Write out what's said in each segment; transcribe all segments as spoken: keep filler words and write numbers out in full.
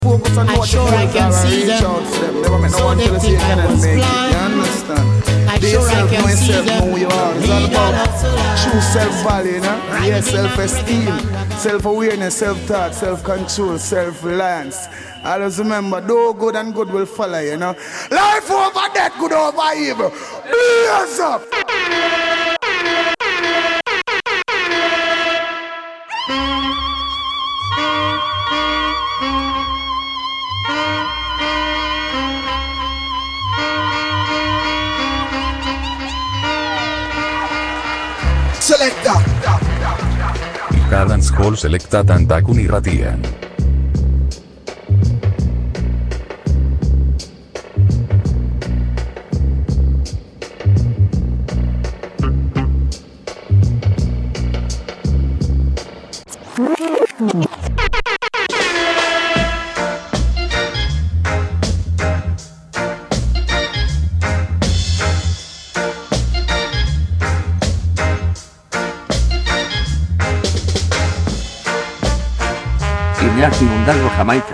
Focus on what sure you I can see reach them. out to them. Never make no So one they tell us you think I cannot was make it. blind. You understand? I Be sure I yourself, can know see yourself, them. know who you are. It's all Lead about on up to life. true self-value, you know? Right. Yeah, self-esteem, self-awareness, self-thought, self-control, self-reliance. Always remember, do good and good will follow you, you know? Life over death, good over evil. Blaze up! Selecta Cadence Hall Selecta Tantakun irratian. Iñaki Mundalgo Jamaica.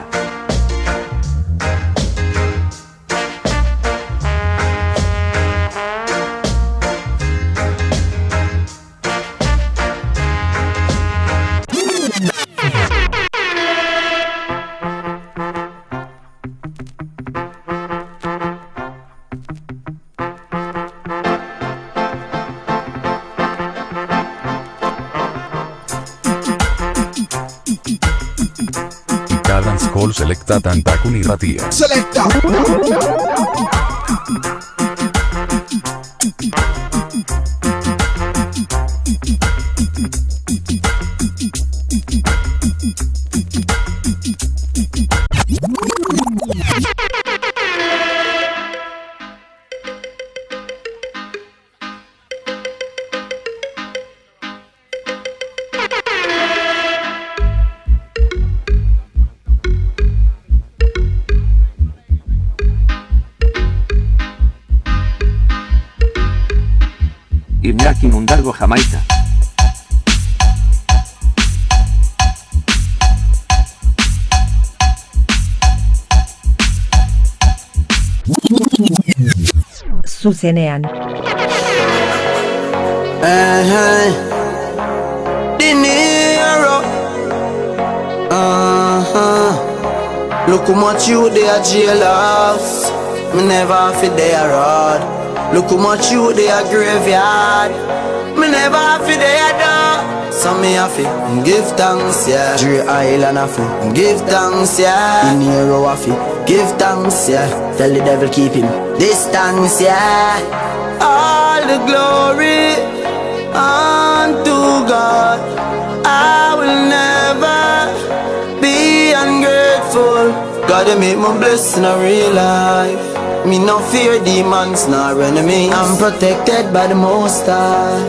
Cadence Hall Selecta Tantakun irratian. Selecta Iñaki Mundalgo Jamaica. Zuzenean. Uh-huh. Dinero. Uh-huh. Look how much you they are jealous. Me never fit their rod. Look how much you they are graveyard. Me never fit their door. So me have to give thanks, yeah. Dre Island have to give thanks, yeah. Dinero have to give thanks, yeah. Tell the devil keep him distance, yeah. All the glory unto God. I will never be ungrateful. Gotta make my blessing a real life. Me no fear demons nor enemy. I'm protected by the Most High.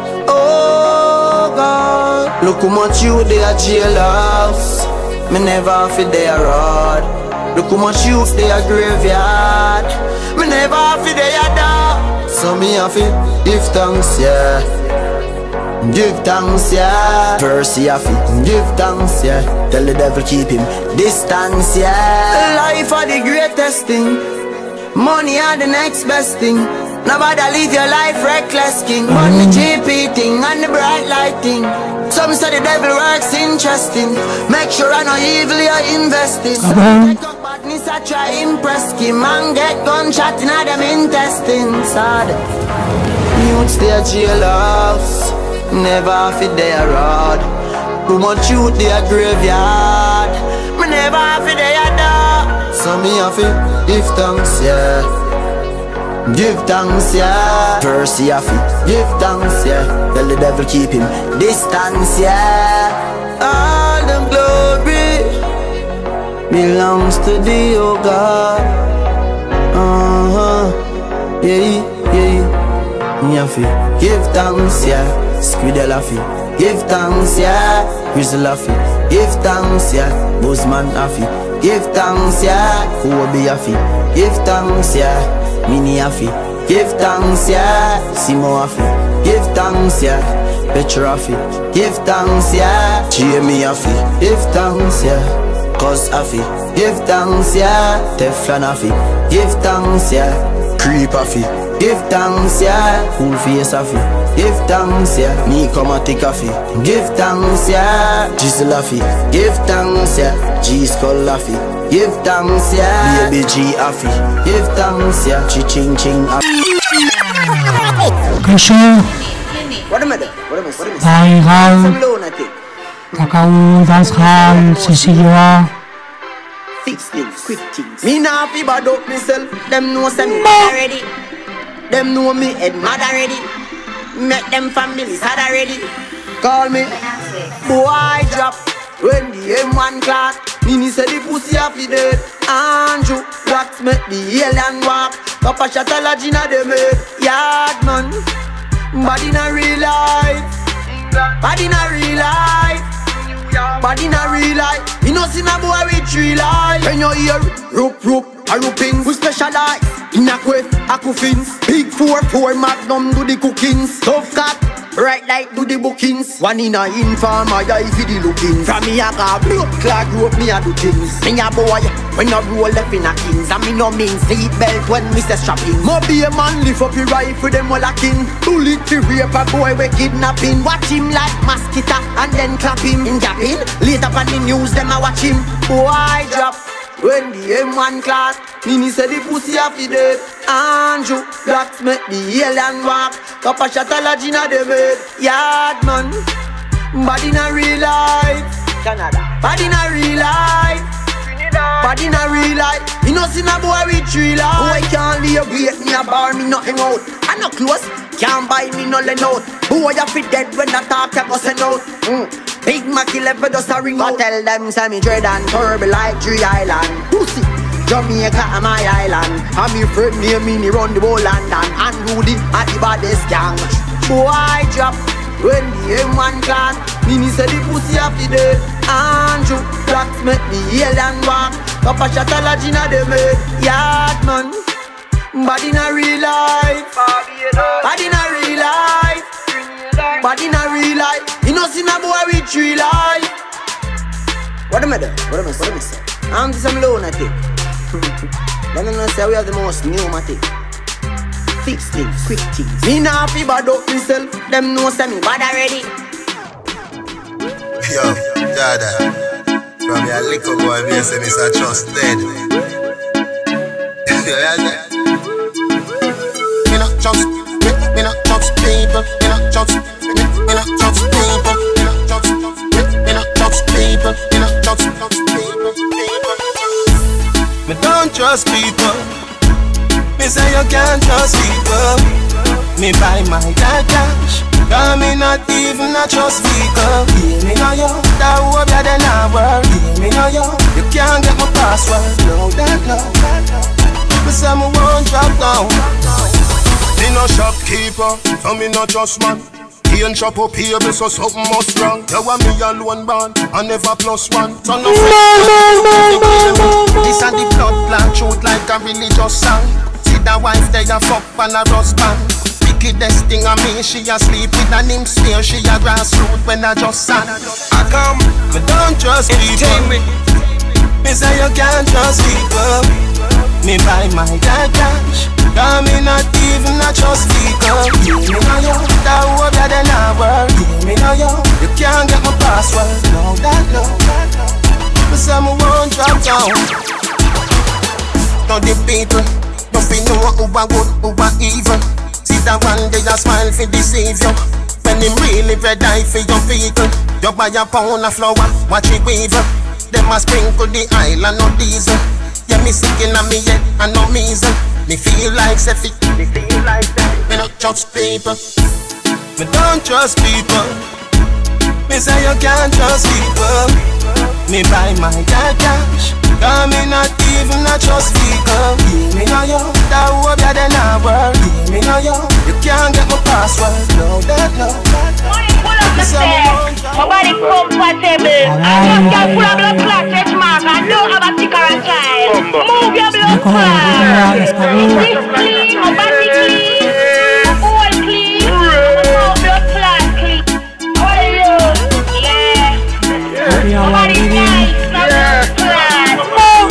Oh God, look how much you they are jealous. Me never fit their rod. Look how much you they are graveyard. Me never fit their door. So me have to give thanks, yeah. Give thanks, yeah. Mercy have to give thanks, yeah. Tell the devil keep him distance, yeah. Life are the greatest thing. Money are the next best thing. Nobody live your life reckless, king. But the G P thing and the bright light thing. Some say the devil works interesting. Make sure I know evil you're investing. Take up badness, I try impress him. And get gunshot in them intestines. Youths they are jailhouse. Never fit their rod. Too much youth they are graveyard. Me never fit their door. So me have to give thanks, yeah. Give thanks, yeah. Mercy have to give thanks, yeah. Tell the devil keep him distance, yeah. All the glory belongs to thee, oh God. Uh-huh. Yeah, yeah. Me have to give thanks, yeah. Squidel have to give thanks, yeah. Grizzle have to give thanks, yeah. Buzzman have to give thanks, yeah. Kobe have to give thanks, yeah. Mini have to give thanks, yeah. Simo have to give thanks, yeah. Petra have to give thanks, yeah. Jamie have to give thanks, yeah. Cause have to Give thanks, yeah. Teflon off it. Give thanks, yeah. Creep off it. Give thanks, yeah. Full face off it. Give thanks, yeah. Me come and take off it. Give thanks, yeah. Jizzle off it. Give thanks, yeah. G skull off it. Give thanks, yeah. Baby G off it. Give thanks, yeah. Chi ching ching off it. Kasho, What am I doing? What am I doing? Daigal, Some loan I take. Takau Danskal, Sisiwa, Fix things, quick things. Me nah fi bad up myself. Them know say me bad already. Them know me head mad already. Make them family sad already. Call me boy drop when the M one clock. Nini say the pussy a fi dead. Andrew wax make the alien walk. Papa shot a lodge inna the bed. Yard man, bad inna real life. Bad inna real life. Bad inna real life. You know see na boy with three life. When you hear rope rope a rooping, we specialize in a quiff, a coffins. Big four four magnum do the cookings. Tough cat, right like do the bookings. One in a inform, I eye for the looking. From me a car blood clot rope me a do things. Me a boy when I roll up in a kings. And me no mean seat belt when me say strapping. Mo be a man lift up your rifle them all a king. Bullet to rape a boy we kidnapping. Watch him like mosquito and then clap him in japping. Later on the news them a watch him. Boy drop when the M one class. Nini say the pussy a fi dead. Andrew blacks make the alien walk. Papa shot a lodge inna the bed. Yard man, bad inna real life. Canada, bad inna real life. Bad inna real life. You know see na boy with three life. Boy can't leave wait me a bar me nothing out. I no close, can't buy me no let out. Boy a fi dead when I talk I go send out. Mm. Big Mackie level just a ring out. Tell them say me dread and turbo like Tree Island. Pussy, Jamaica and my island. And me friend near me run the whole London. And Rudy at the baddest gang. Boy drop when the M one class. Nini say the pussy a fi dead. Andrew blacks make the alien walk. Papa shot a lodge inna the bed. Yard man, bad inna real life. Bad inna real life. Bad inna real life. You know see na boy with three life. What am I doing? What am I saying? I'm just some loan I take. Then I say we are the most pneumatic. Fix things, quick things. Me nah fi bad up myself. Them know say me bad already. Yo, Dada. From your little boy, me say Mister Trust dead. Me not trust, me, me not trust people. Me not trust, me, me not trust people. Me not trust, me, me not trust people. Me not trust, trust people, people. Me don't trust people. Me say you can't trust people. Me buy my dad cash. Cause me not even a trust vehicle. Hear me now yo, that hope ya then I work. Hear me now yo, you can't get my password. No that no, me say me won't drop down. Me no shopkeeper, so me no trust man. He ain't shop up here, so something must wrong. You want me alone born, I never plus one. So no this and the blood clot truth like a religious song. See the wife there a fuck and a rust band. Wickedest thing I mean, she a sleep with a nymph smear. She a grassroots when I just sang. I come, me don't trust people. Me say you can't trust people. Me buy my dad cash. Cause me not even a trust vehicle. Hear me now yo, that hope ya then I work. Hear me now yo, you can't get my password. No that no, me say me won't drop down. Now the people, don't feel know who are good, who are evil. See that one day a smile for deceive you. When him really red eye for your vehicle. You buy a pound of flour, watch it weaver. Them a sprinkle the island no diesel. Yeah me sick in a me head and no measle. Me feel like Sefik, me feel like that. Me not trust people. Me don't trust people. Me say you can't trust people. Me buy my dad cash. Cause me not even a trust vehicle. Hear me now yo, that hope ya then I work. Hear me now yo, you can't get my password. No that no. Me say me won't drop. My body compatible. I just can't pull up the clock stretch mark. I don't have a ticker and child. Move your blood clot. This clean, my body clean. All clean. My blood clot clean. What are you? Yeah. My body nice. My blood clot.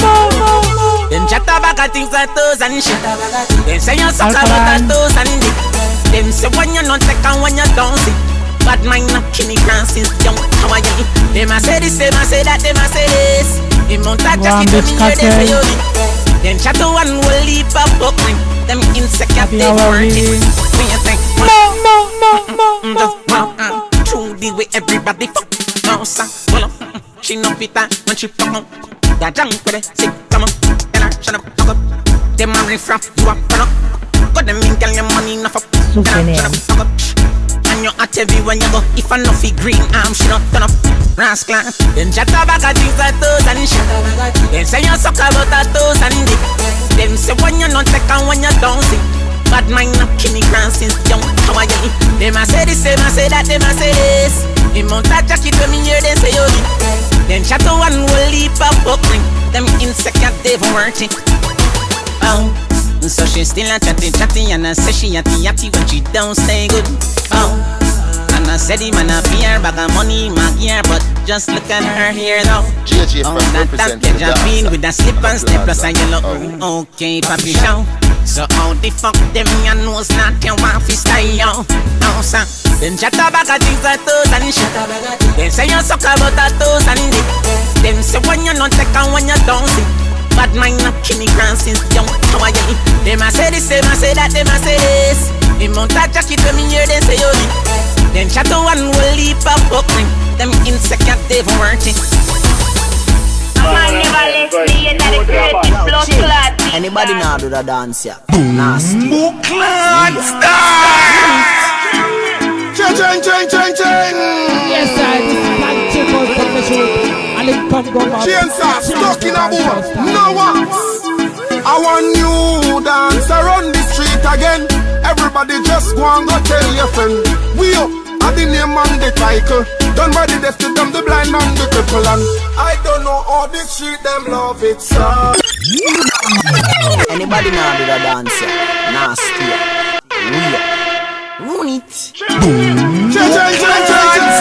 bag of things like those and shit. Them say you suck about those and dick. Them say when you not take and when you don't see. Bad mind not kill me grand since young. How are you? Them a say this, them a say that, them a say this. Them mount a jacket when me hear them say you. Them chat to one will leap up buckling. Them insecure they working. Me a think no, no, no, no, no. True the way everybody fuck. No sir, well up. She no pita when she fuck up. That junk with it, sick, come on. Then I shut up, fuck up. Them a riff raff, you a run up. Got them in, girl, your money enough up. Then I shut up, fuck up. And you at every when you go. If I no feel green arm, she not turn up. Rascal. Then chat about a things like toes and shit. Then say you suck about a toes and dick. Them say when you not take and when you don't see. Bad mind not kill me grand since young. How are you? Them a say this, them a say that, them a say this. Them mount a jacket when me hear them say you. Then chat to one will leap up buckling. Them insecure they've worked it. Oh, so she still a chatting, chatting, and I say she yatty yatty when she don't stay good. Oh, and I said him and I fear bag of money in my gear, but just look at her here now. G G oh, that that get jumping with a slip and step plus a yellow. Oh. Okay, papi show. So how the fuck them ya knows not your wife is style yo. No sir. Them chat about a things like toes and shit. Them say you suck about a toes and dick. Them say when you not take and when you don't see. Bad mind not kill me grand since young. How are you? Them a say this, them a say that, them a say this. Them mount a jacket when me hear them say you. Them chat to one will leap up buckling. Them insecure they've worked it. Man never left me in the creative blood clot. Anybody now do the dance here? Nasty. Book clot style. Ching ching ching ching ching. Yes, I just can't check out from the show. I live from Goma. Chainsaw stuck in a boat. No one. I want new dance around the street again. Everybody just go and go tell your friend. We up at the name and the title. Done by the deaf to them, the blind and the cripple. And I don't know how the street them love it, so. Anybody now do the dance here? Nasty. Weird. Ruin it. Boom. Change, change, change, change,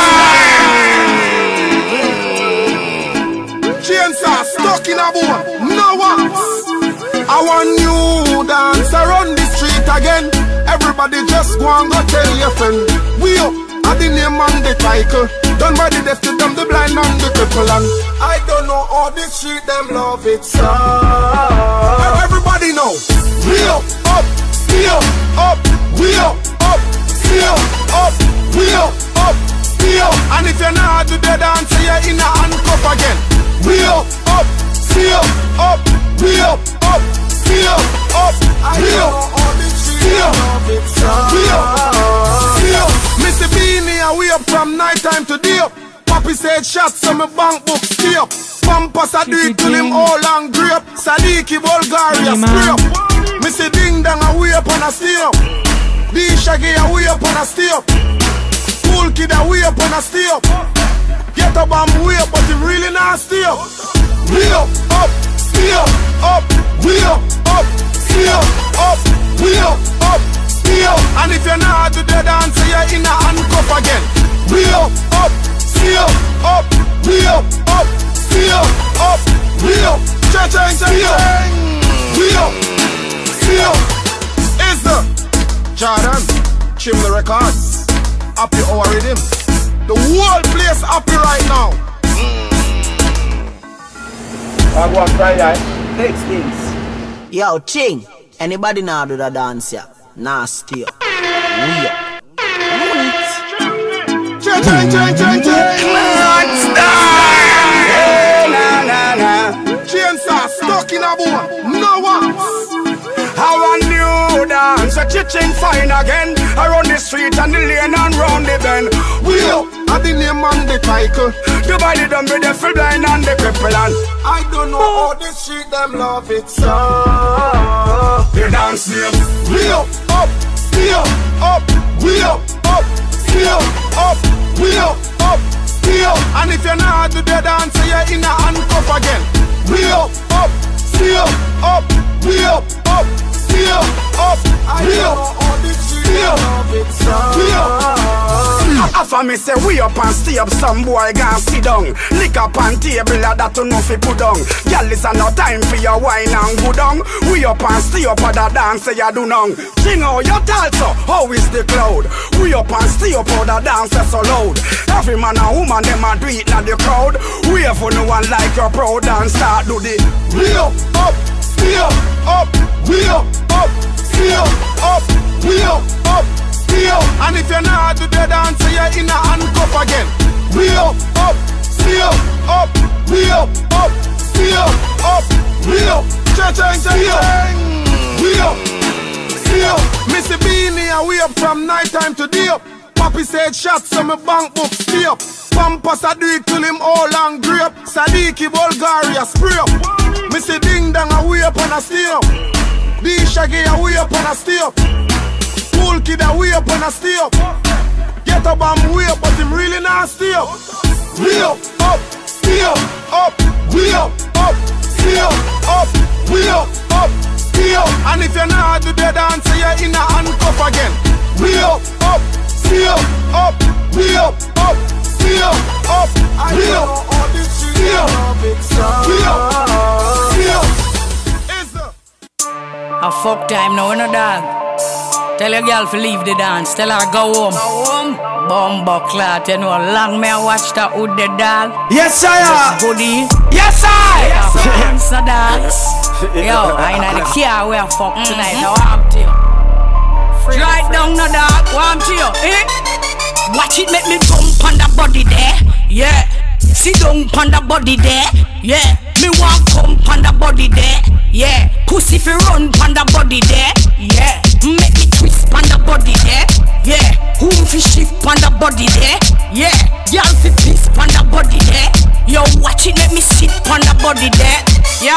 change. Chainsaw stuck in a boat. No one. I want new dance around the street again. Everybody just go and go tell your friend. We up. At the name and the title. Done by the deaf to them, the blind and the cripple. And I don't know how the street them love it, so. Everybody know. We up, up, we up, up, we up, up, we up, up, we up, up, we up. And if you're not to the dance, you're in a handcuff again. We up, up, we up, up, we up, up, we up, up, we up, we up, we up, we up. Mister Beanie, I we up from night time to day up. Papi said shots, so my bank book stay up. Pampas I do it till him all and grape. Sadiki Bulgaria spray up. Mister Ding Dang, I we up and I stay up. D Shaggy, I we up and I stay up. Cool Kid, I we up and I stay up. Get up and we up, but it really not stay up. We up, up, stay up, up, we up, up, stay up, up, we up, up. And if you're not to the dance, you're in a handcuff again. We up, up, see up, up, we up, up, see up, up, we up, change, change, change, we up, see up. Is the Jordan, Chim the Records, happy hour rhythm. The whole place happy right now. I go on Friday. Fix things. Yo, Ching, anybody now do the dance here? Nasty. Weird. Ruin it. Change, change, change, change, change. Cloud style. Hey, na, na, na. Chainsaw stuck in a boat. No one. How a new dance, a chicken fine again. Around the street and the lane and round the bend. We up at the name and the title. Divided them with the full blind and the cripple. And I don't know how the street them love it, so. The dance name. We up, up, we up, up, we up, up, we up, up, we up, up, we up. And if you're not to the dance, you're in a handcuff again. We up, up, we up, up, we up, up, we up, up, we up, we up, we up, we up. After me say we up and stay up, some boy gon' sit down. Lick up on table that to no fi put down. Girl, this a no time for your wine and go down. We up and stay up, other dance say you do none. Sing out your talso, how is the cloud? We up and stay up, other dance so loud. Every man and woman them a do it na the crowd. We for no one like your proud and start do the. We up, up, stay up, up. We up, up, stay up, up. We up, up, stay up. And if you're not do the dance, you're in a handcuff again. We up, up, stay up, up. We up, up, stay up, up. We up, cha-chang, cha-chang. We up, stay up. Missy Beanie and we up from night time to day up. Papi said shots so my bank book stay up. Pampas I do it till him all and grape. Sadiki Bulgaria spray up. Missy Ding Dang a way up and a stay up. D Shaggy a way up and a stay up. Cool Kid a way up and a stay up. Get up and way up but him really not stay up. We up, up, stay up, up. We up, up, stay up, up. We up, up, stay up. And if you're not do the dance you're in a handcuff again. We up, up, stay up, up. We up, up, stay up, up. We up, stay up, we up, stay up. A fuck time now, no dog. Tell your girl to leave the dance. Tell her go home. Go home. Bumbo clot, you know, long me watch that with the dog. Yes, sir. Goodie. Yes, sir. Yes, sir. Dogs. Yo, I know the car where fuck tonight. I want to you. Right down, no dog. Want to you. Eh? Watch it make me jump on the body there. Yeah. Sit down on the body there. Yeah. Me want come on the body there. Yeah. Pussy fi run on the body there. Yeah. Make me twist on the body there. Yeah. Whom fi shift on the body there. Yeah. Y'all fi piss on the body there. Yo, watch it, let me sit on the body there. Yo.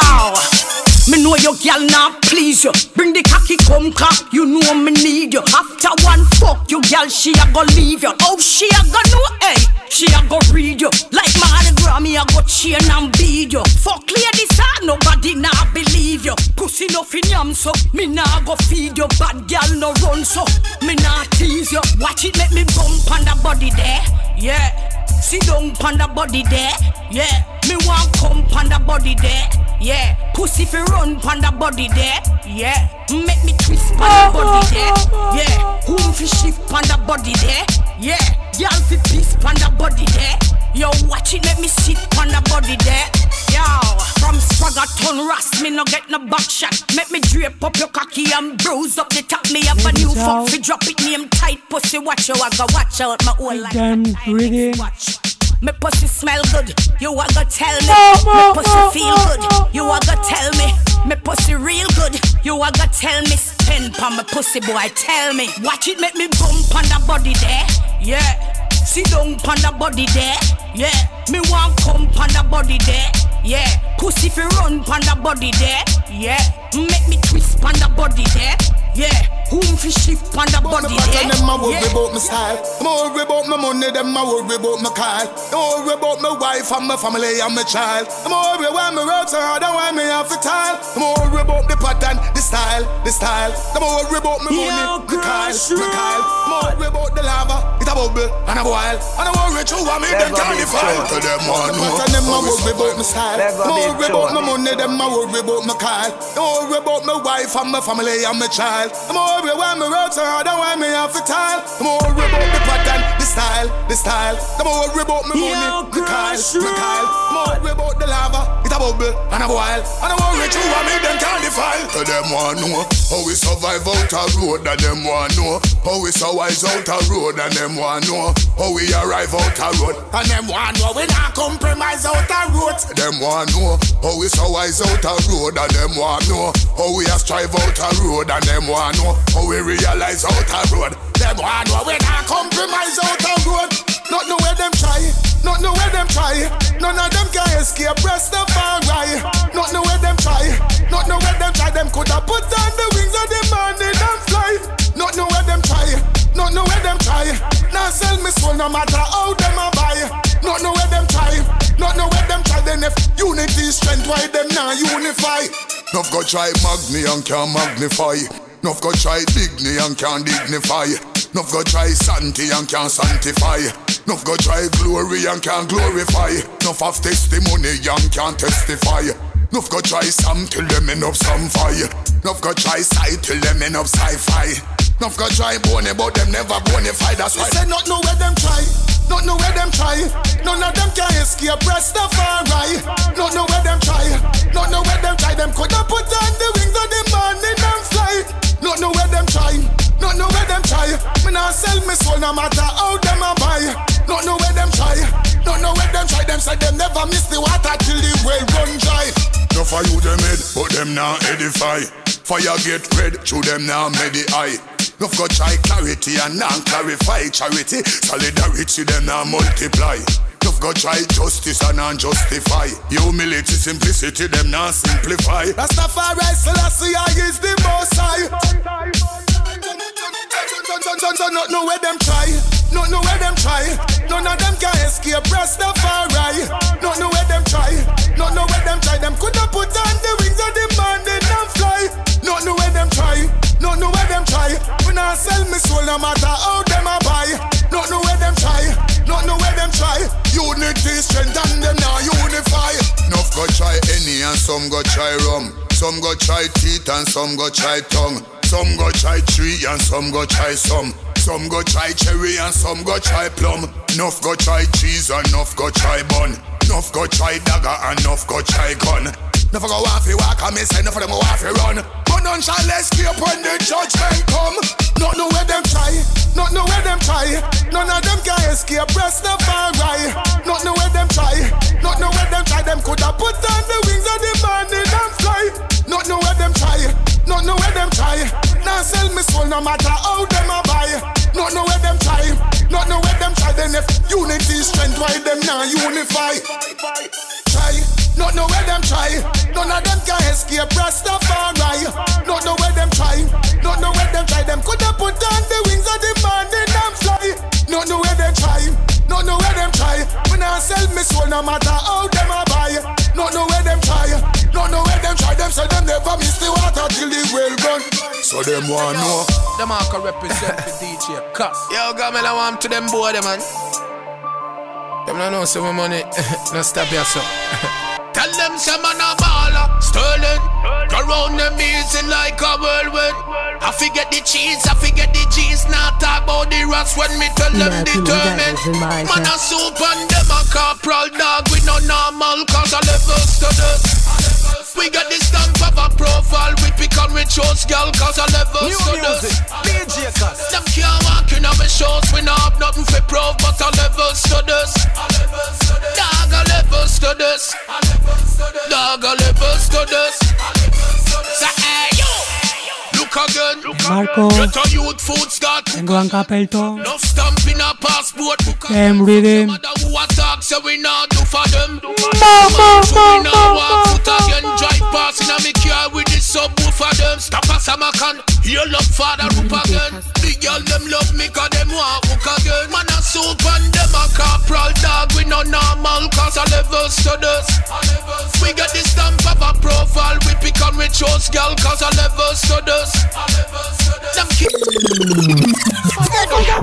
Me know your girl now please you. Bring the cocky come cock, you know me need you. After one fuck you girl, she a go leave you. Oh, she a go know, hey, she a go read you. Like Mardi Gras, me a go chain and beat you. Fuck ladies, ah, nobody now believe you. Pussy no fin yam so, me nah go feed you. Bad girl no run so, me nah tease you. Watch it make me bump on the body there, yeah. Sit down on the body there, yeah. Me want come on the body there, yeah. Pussy fi run on the body there, yeah. Make me twist on the body there, yeah. Whom fi shift on the body there, yeah. Y'all fi piss on the body there. Yo, watch it, let me sit on the body there. Yo, from Spragga ton Ras, me no get no back shot. Make me drape up your cocky and bruise up the top. Me have a new fuck fi drop it, name tight pussy. Watch out, I go watch out my whole life. Watch. Me pussy smell good, you a go tell me. Me pussy feel good, you a go tell me. Me pussy real good, you a go tell me. Spend pa me pussy boy, tell me. Watch it make me bump on the body there, yeah. Sit down on the body there, yeah. Me want come on the body there, yeah. Pussy fi run on the body there, yeah. Make me twist on the body there, yeah. Whom fi shift on the body there, yeah. Them a worry about my style. Them a worry about my money. Them a worry about my car. Them a worry about my wife and my family and my child. Them a worry why me work so hard and why me have to tile. Them a worry about the pattern, the style, the style. Them a worry about my money, the car, the car. Them a worry about the lava, it a bubble and a boil. And I worry through what me them can't define. Them a know. Them a worry about my style. Them a worry about my money. Them a worry about my car. Them a worry about my wife and my family and my child. Them a worry why me work so hard and why me have to tile. Them a worry about the pattern, the style, the style. Them a worry about my money, the car, the car. Them a worry about the lava, it a bubble and a boil. And I worry through what me them can't define. Them want know how we survive out a road, and them want know how we survive out a road, and them want know how we arrive out a road, and them want know we not compromise out a road. Them want know how we survive out a road, and them want know how we a strive out a road, and them want know how we realize out a road. Them want know we not compromise out a road. Not know where them try, not know where them try. None of them can escape Rastafari. Not know where them try, not know where them try. Them coulda put on the wings of the morning and fly. Not know where them try, not know where them try. Now sell me soul no matter how them a buy. Not know where them try, not know where them try. Then if unity is strength, why them now unify? Nuff go try mag me and can't magnify. Nuff go try dig me and can't dignify. Nuff go try santi and can't sanctify. Nuff go try glory and can't glorify. Nuff have testimony and can't testify. Nuff go try some till them end up some fire. Nuff go try sight till them end up sci-fi. Nuff go try bony but them never bonify. That's why they say not know where them try. Not know where them try. None of them can escape Rastafari. Not know where them try. Not know where them try. Them coulda put on the wings of the morning and fly. Not know where them try. Not know where them try. Me nah sell me soul no matter how them a buy. Not know where them try. Not know where them try. Them say them never miss the water till the well run dry. No for you them head, but them now edify. Fire get red, through them now medify. No go try clarity and non-clarify. Charity, solidarity, them now multiply. No go try justice and non-justify. Humility, simplicity, them now simplify. Rastafari Selassie is the most high. Not know where them try. Not know where them try. None of them can escape Rastafari. Not know where them try. Not know where them try. Them coulda put on the wings of the morning and fly. Not know where them try. Not know where them try. We not sell me soul no matter how them a buy. Not know where them try. Not know where them try. Unity, strength and them now unify. Nuff go try any and some go try rum. Some go try teeth and some go try tongue. Some go try tree and some go try some. Some go try cherry and some go try plum. Nuff go try cheese and nuff go try bun. Nuff go try dagger and nuff go try gun. Nuff go off you walk and me say nuff of them go off you run. But none shall escape when the judgment come. Not know where them try. Not know where them try. None of them can escape Rastafari. Not know where them try. Not know where them try. Them coulda put on the wings of the morning and fly. Not know where them try. Not know where them try. Now sell me soul no matter how them a buy. Not know where them try. Not know where them try. Then if unity strength, why them now unify? Try. Not know where them try. None of them can escape Rastafari. Not know where them try. Not know where them try. Them coulda put on the wings of the morning and fly. Not know where them try. Not know where them try. When I sell me soul no matter how them a buy. Not know where them try. Not know where them try. Them say them never miss the water till the well gone. So them want know. Them all can represent the D J Cuss. Yo, Gamel, I want to them boy, them man. Them no know some money. No stop yourself. Tell them some man a baller, Sterling. Go round them easy like a whirlwind. I forget the cheese, I forget the cheese. Now talk about the rats when me tell them determined. Man a soup and them a corporal dog. We no normal cause I levels to this. We got the stamp of a profile. We pick on we chose girl cause I levels to this. D J Cuss. Them can't walk in our shows. We not have nothing for proof but I levels to this. Dog a levels to this. Dog a levels to this. Say hey yo. Look again. Marco. Get a youth food start. Tengo a Capelton. No stamp in a passport. Them rhythm. Who attack say we not do for them. Mama, we not walk foot again. Drive past in a me car with the subwoofer them. Stop a samakan. Heal up father roop again. The girl them love me cause them want hook again. Man a soup and them a corporal dog. We no normal cause I levels to this. We got the stamp of a profile. We pick on we chose girl cause I levels to this. Them kids. Fire, fire.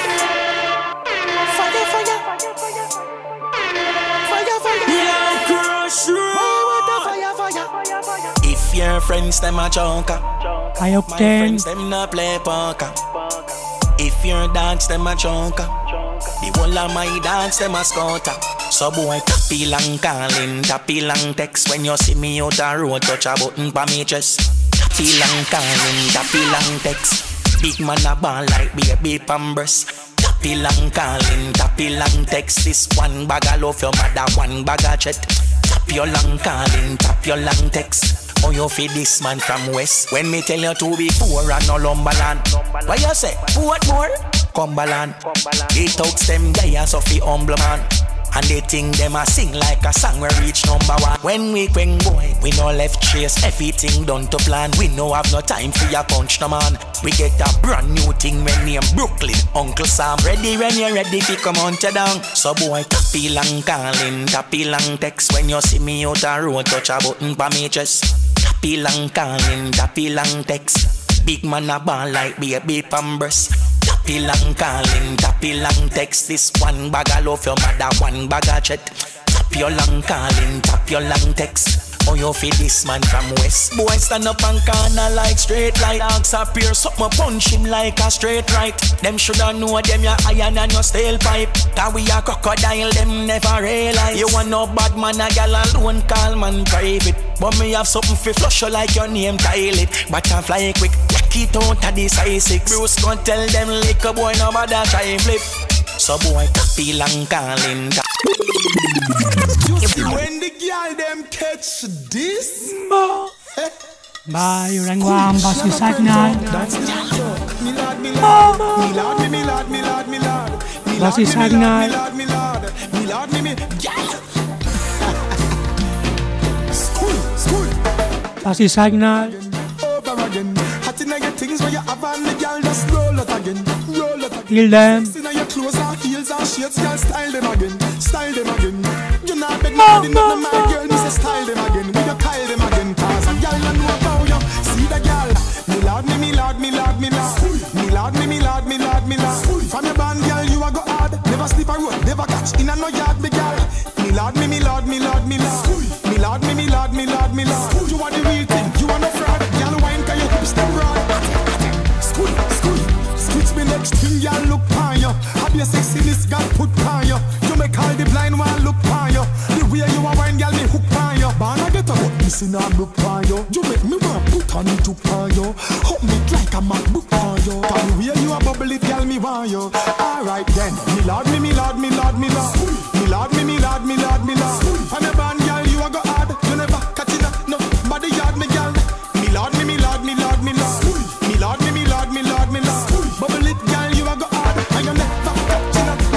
Fire, fire. Fire, fire. Yeah, crush if your friends them a joker, I my friends them not play poker. If your dance them a joker, the whole of my dance them a scouter. So boy tappy long calling, tappy long text when you see me out the road. Touch a button pa me chest. Tappy long calling, tappy long text. Big man a ball like baby pampers. Tappy long calling, tappy long text. This one bag of love your mother, one bag of chat. Tap your long calling, tap your long text. Oh, you feed this man from west. When me tell you to be poor and no lumberland. What you say? What more? Cumberland. They talks them guys of the humble man. And they think them a sing like a song we reach number one. When we quang boy, we no left chase. Everything done to plan. We no have no time for your punch no man. We get a brand new thing when name Brooklyn. Uncle Sam ready when you ready fi come on to down. So boy tappy long calling, tappy long text. When you see me out the road, touch a button pa me chest. Tappy long calling, tappy long text. Big man a ball like baby pampers. Tappy long calling, tappy long text. This one bag of love your mother, one bag of chat. Tap your long calling, tap your long text. Oh, you feel this man from West. Boy, stand up and corner like straight light. Dogs appear, something punch him like a straight right. Them shoulda know them your iron and your steel pipe. That we a crocodile, them never realize. You want no bad man, a gal alone, call man private. But me have something fi flush you like your name toilet. Butterfly quick, lock it out of the size six. Bruce gon' tell them lick a boy no matter try flip. So boy, tappy long calling. You see when the girl them catch this? Bye, you're in one bus with signal. Milad, milad, milad, me, milad, milad, milad. Bus with signal. Milad, milad, milad, me, me, girl. School, school. Bus with signal. Over again. Hot in your things where you have on the girl just roll it again. Roll it again. Kill them. Sexy your clothes and heels and shades, girl style them again. Style them again. You not beg nobody, not the my girl, me say style them again. We you Kyle them again, cause a girl you know about you. See the girl, me lord, me, me lord, me lord, me lord. Me lord, me, me lord, me lord, me lord. From your band, girl, you a go hard. Never sleep a road, never catch in a no yard, me girl. Me lord, me, me lord, me lord, me lord. Me lord, me, me lord, me lord, me lord. You are the real thing, you are no fraud. Girl, wine, can you hips them broad? School, school. Switch me next thing, y'all look on you. Have your sexiness, God put on you. You make all the blind one look on you. The way you are wine, y'all me hook on you. But I get a what missing and look on you. You make me want put on it to on you. Hug me like a MacBook on you. Cause the way you are bubble it, y'all me want you. Alright then, me lord, me, me lord, me lord, me lord. Me lord, me, me lord, me lord, me lord. From your band, y'all, you are go hard. You never catch it up, no, body yard, me y'all. Me lord, me, me lord, me lord, me lord. Me lord, me, me lord, me lord, me lord. Bubble it, girl, you a go hard. I am never catching up.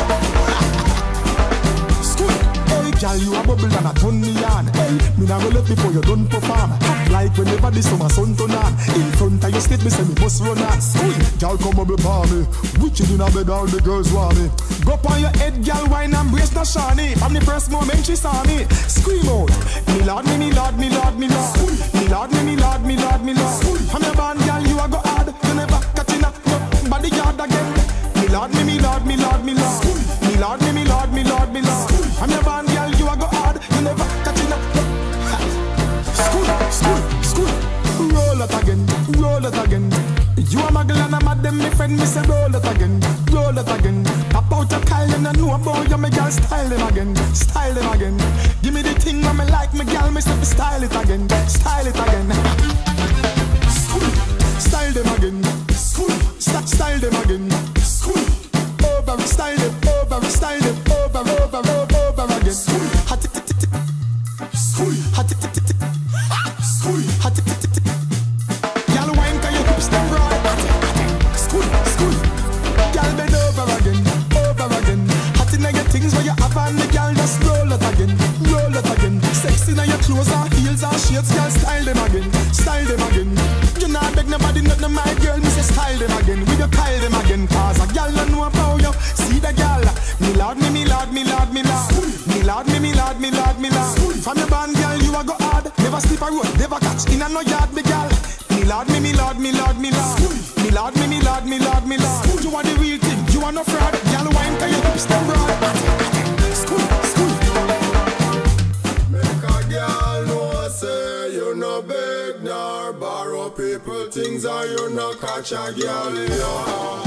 School, hey, girl, you a bubble and a turn me on. Hey, me nah go left before you done perform. Act like whenever the summer sun turn on. In front of your state, me say me must run on. School, girl, come bubble for me. Wicked in a bed, all the girls want me. Go up on your head, girl, wine and brace the shawny. From the first moment she saw me, scream out. Me lord, me, me lord, me lord, me lord. Me lord, me, me lord, me lord, me lord. From your band, girl, you a go hard. You never catching up. Body yard again. Me lord, me, me lord, me lord, me lord. Me lord, me, me lord, me lord, me lord. I'm your band girl, you a go hard. You never catching up. School, school, school. Roll it again, roll it again. You a muggle and I'm mad them, me friend, me say roll it again, roll it again. Pop out your Kyle and I know about you, me girl, style them again, style them again. Give me the thing that me like, me girl, me say style it again, style it again. School, style them again. Style, style them again. School. Over, style them, over, style them, over, over, over, over again. School. Hot it, it, it. School. Hot it, it, it. School. Hot it, it, it. Y'all wine, can you hips them broad? School, school. Y'all bend over again, over again. Hot in your things where you have on the y'all just roll it again, roll it again. Sexy now your clothes and heels and shades, y'all style them again, style them again. You not beg nobody, not my girl, me say style them again. We go Kyle them again, cause a girl don't know about you. See the girl, me lord, me, me lord, me lord, me lord. Me lord, me, me lord, me lord, me lord. From your band, girl, you a go hard. Never sleep a road, never catch in a no yard, me girl. Me lord, me, me lord, me lord, me lord. Me lord, me, me lord, me lord, me lord. You are the real thing, you are no fraud. Girl, wine, can you hips them broad? School, school. Make a girl know say you no beg nor borrow people things or you no catch a girl yard.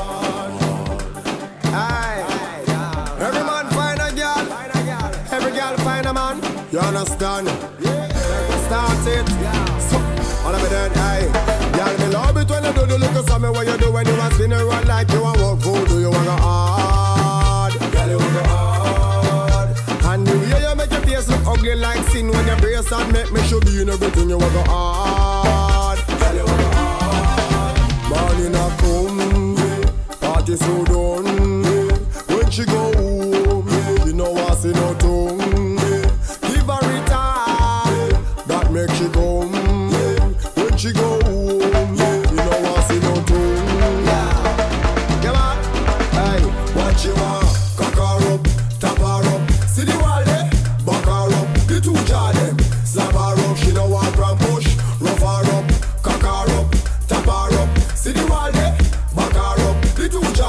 Aye, every man find a girl, every girl find a man. You understand? Yeah. Start it. Yeah. So, all of it then, aye. Girl, me love it when you do the little something what you do when you a spin around like you a walk voodoo. You wanna hard, girl, you wanna hard. And the way you make your face look ugly like sin when your brace and make me show be in everything you wanna hard, girl, you wanna hard. Man in a come, yeah. Party so done, yeah. When she go home, yeah. You know I see no tongue, yeah. Give her it time, yeah. That make she come, yeah. When she go home, yeah. You know I see no tongue, yeah. Yeah man, hey, what you want? Cock her up, tap her up. See the wall there, back her up. The two jaw them, slap her up. She know walk and push, rough her up, cock her up, tap her up. See the wall there, back her up. The two jaw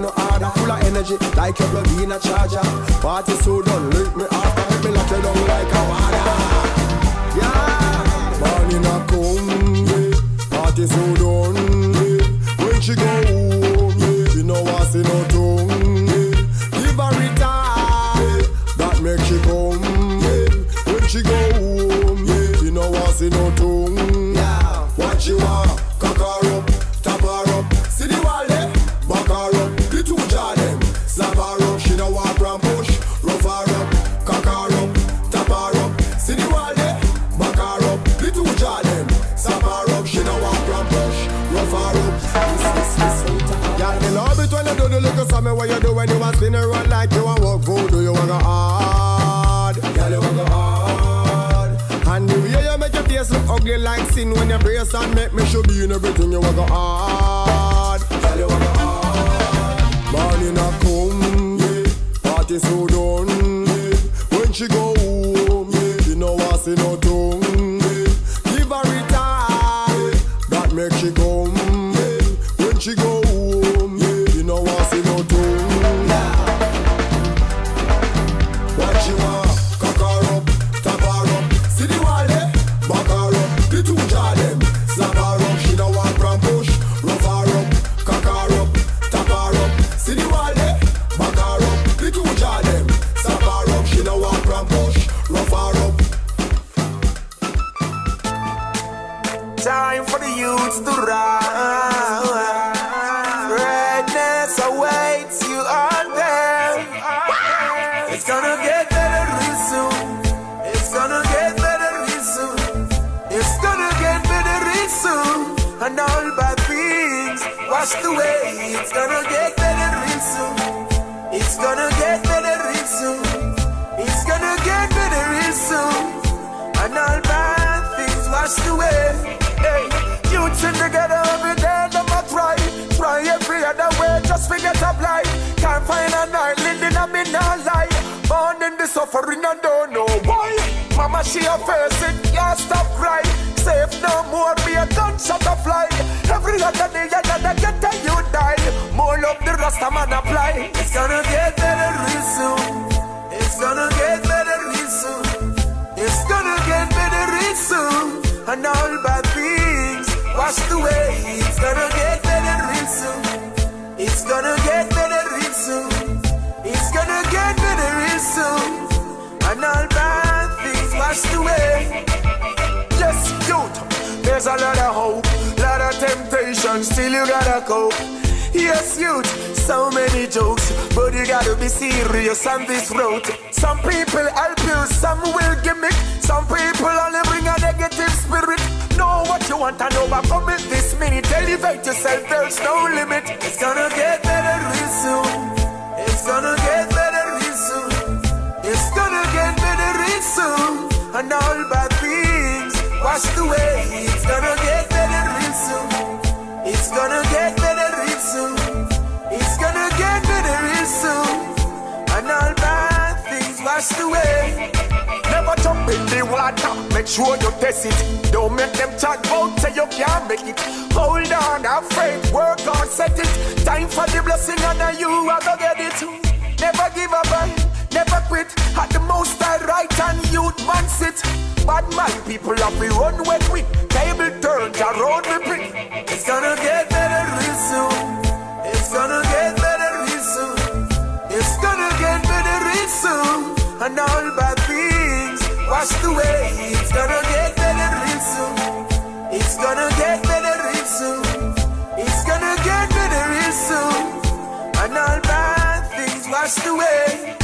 no harder. Full of energy, like your plug in a charger. Party so done, link me after. Make me lock you down like a water. Yeah, born in a come, yeah. Party so done, yeah. When she go home, yeah. She no want see no tongue, yeah. Give her retard, that make she come, yeah. When she go home, yeah. She no want see no tongue, yeah. What she want? Cock her up, tap her up. See the wall there, back her up. The two jaw them, slap her up. She no want brand push, rough her up, cock her up, tap her up. See the wall there, back her up. The two jaw them, slap her up. She no want brand push, rough her up. Y'all me love it when you do the little something. What you do when you want spin around like you want walk voodoo. You want go hard, y'all you want go hard. And the way you make your face look ugly like sin when you brace and make me should be in everything. You want go hard, y'all you want go hard. Morning a come, yeah. Party so done, yeah. When she go home, yeah. She no want see no tongue, yeah. Give her retard, that make she come, yeah. When she go home, yeah. She no want see no tongue, yeah. What she want? Cock her up, tap her up. See the wall there, back her up. The two jaw them, slap her up. She no want brand push, rough her up, cock her up, tap her up. See the wall there, back her up. The two jaw them, slap her up. She no want brand push, rough her up. Time for the youths to rise. Redness awaits you out there. It's gonna get better real soon. It's gonna get better real soon. It's gonna get better real soon. And all bad things washed away. It's gonna get better real soon. It's gonna get better real soon. It's gonna get better real soon. And all bad things washed away. Hey, youths in together every day, them a try. Try every other way, just forget a blight. Can't find an island in a midnight light. Born in the suffering and don't know why. Mama, she a face it, can't stop crying. Safe no more, be a gunshot a fly. Every other day, another get a you die. More love the Rasta man apply. It's gonna get better real soon. It's gonna get better real soon. It's gonna get better real soon. And all bad things washed away. It's gonna get better real soon. It's gonna get better real soon. It's gonna get better real soon. And all bad things washed away. Yes, youth, there's a lot of hope, lot of temptation, still you gotta cope. Yes, youth, so many jokes, but you gotta be serious on this road. Some people help you, some will gimmick. Some people only bring a negative spirit. Know what you want and overcome it this minute. Elevate yourself, there's no limit. It's gonna get better real soon. It's gonna get better real soon. It's gonna get better real soon. And all bad things washed away. It's gonna get better real soon. It's gonna get better real soon. It's gonna get better real soon. And all bad things washed away. Never jump in the water, make sure you test it. Don't make them chat about say you can't make it. Hold on, have faith, work on, set it. Time for the blessing and now you are gonna get it. Never give up, never quit. At the most I right and youth man sit. Bad mind people have we run when we table turns around the brick. It's gonna get better real soon. It's gonna get better real soon. It's gonna get better real soon. And all bad things washed away. It's gonna get better real soon. It's gonna get better real soon. It's gonna get better real soon. And all bad things washed away.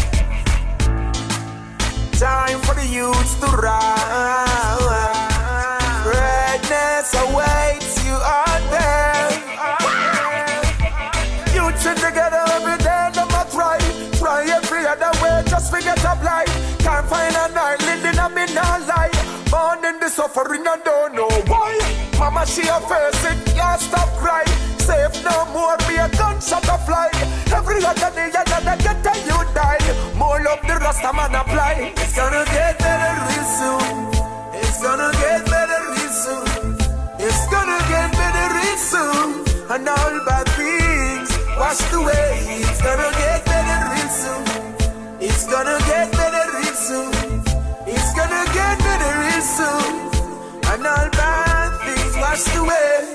Time for the youths to rise. Redness awaits you out there. Youths in together every day, them a try. Try every other way, just forget a blight. Can't find an island in a midnight light. Born in the suffering and don't know why. Mama, she a face it, can't stop crying. Safe no more, be a gunshot a fly. Every other day, another get a you die. More love the Rasta man apply. It's gonna get better real soon. It's gonna get better real soon. It's gonna get better real soon. And all bad things washed away. It's gonna get better real soon. It's gonna get better real soon. It's gonna get better real soon. And all bad things washed away.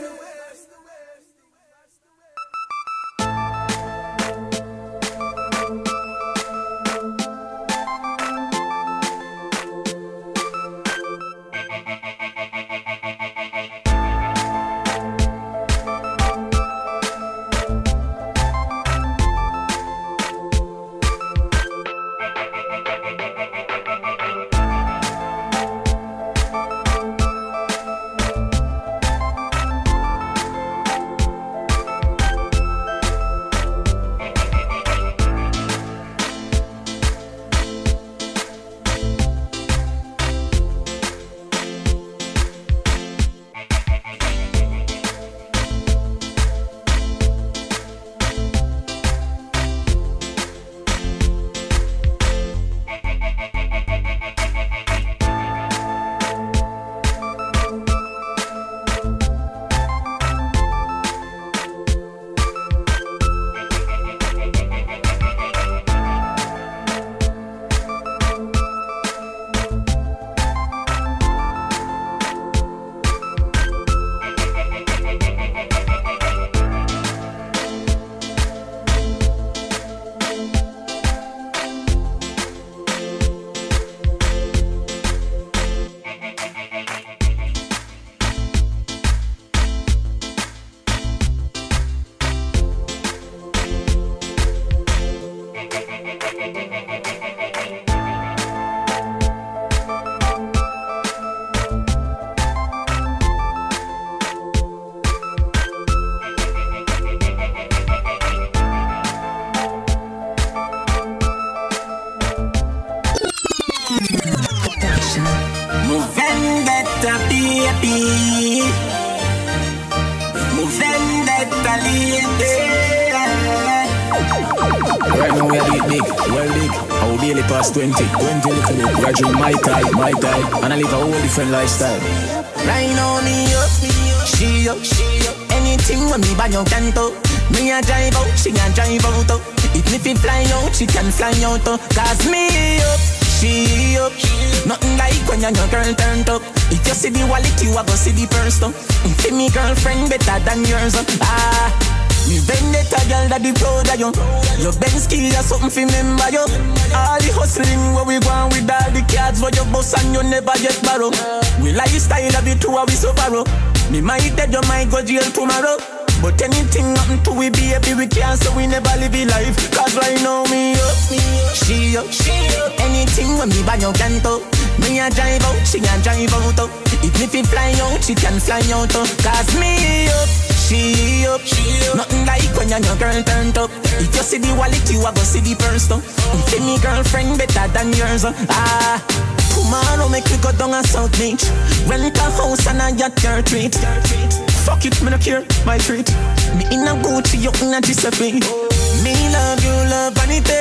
twenty, twenty little bit. We are doing my time, my time, and I live a whole different lifestyle. Right now me up, she up, she up. Anything when me buy your canto, me a drive out, she a drive out. Oh. If me fi fly out, she can fly out. Oh. Cause me up, she up. Nothing like when your girl turned up. If you see the wallet, you a go see the purse. Oh. If me girlfriend better than yours. Oh. Ah. Me vendetta girl that the proud of you. Your Ben skill is something for remember you. All the hustling where we go on with all the cards for your boss and you never get borrow. We lifestyle of it too, we so borrow. Me might dead, you might go jail tomorrow. But anything happen to we baby, we can't, so we never live a life. Cause right now me up, she up, she up. Anything when me buy your canto, me a drive out, she a drive out. If me fi fly out, she can fly out. Cause me up, she up, she up. Nothing like when your girl turned up. If you see the wallet, you a go see the purse. If me girlfriend better than yours. Ah, tomorrow make we go down a South Beach, rent a house and a yacht your treat. Fuck it, me no care, my treat. Me in a Gucci, you in a Giuseppe. Me love you, love vanity.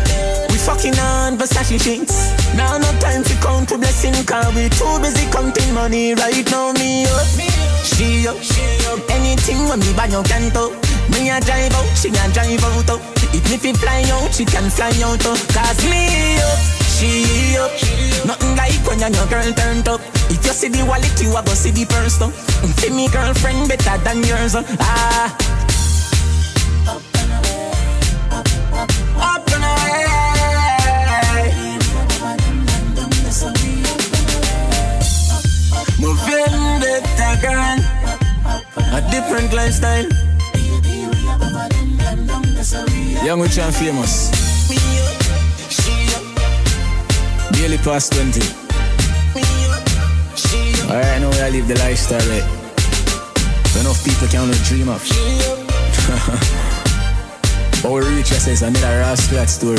We fucking on Versace sheets. Now no time to count to blessing, cause we too busy counting money. Right now me up, she up, she up. Anything when me buy your canto, me a drive out, she a drive out. If me fi fly out, she can fly out. Cause me up, she up. Nothing like when your girl turned up. If you see the wallet, you a go see the purse. If me girlfriend better than yours. Ah. Up and away, up, up, up and away. Moving better girl, a different lifestyle. Young, rich and famous. Barely past twenty. Alright, now I live the lifestyle right. Enough people can only dream of. But we reach us is another Ross Flat story.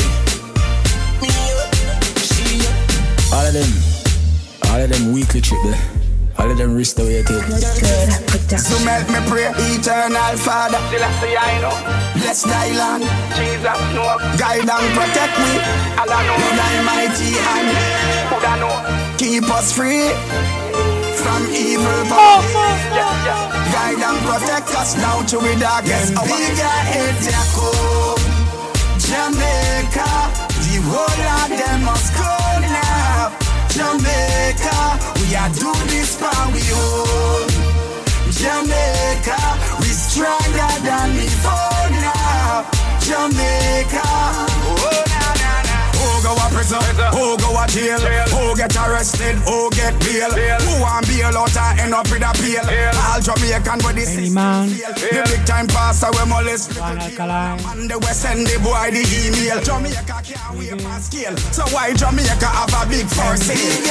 All of them, all of them weekly trip there. All of them wrist away take. So make me pray, eternal Father. Still I say I know. Bless thy land. Jesus know. Guide and protect me. Allah know. With thy mighty hand. Who da know. Keep us free from evil power. Guide and protect us now to the darkest hour. Bigger head Jacob, Jamaica, the whole of them must go now. Jamaica, we are do this for we own. Jamaica, we stronger than before now. Jamaica, oh na na na. Who go a prison? Who go a jail? Who get arrested? Who get bail? Who want bail out and end up with a bail? All Jamaican with this system fail. The big time passer we molest little kill. And the West send the boy the email. Jamaica can't wait for scale. So why Jamaica have a big force?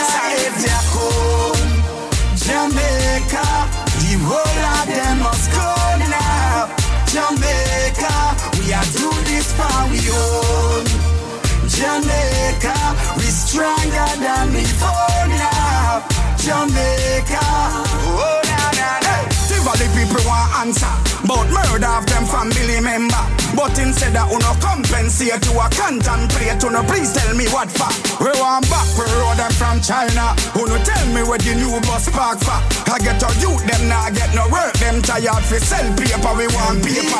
Jamaica, the whole of them must go now. Jamaica, we are do this for we own. Jamaica, we stronger than before now. Jamaica, oh na na na. Tivoli people want answer, but murder of them family member. But instead of uno compensate to a contemplate, uno please tell me what for. We want back, we road them from China. Uno tell me where the new bus park for. I get a youth, them now get no work. Them tired for sell paper, we want paper.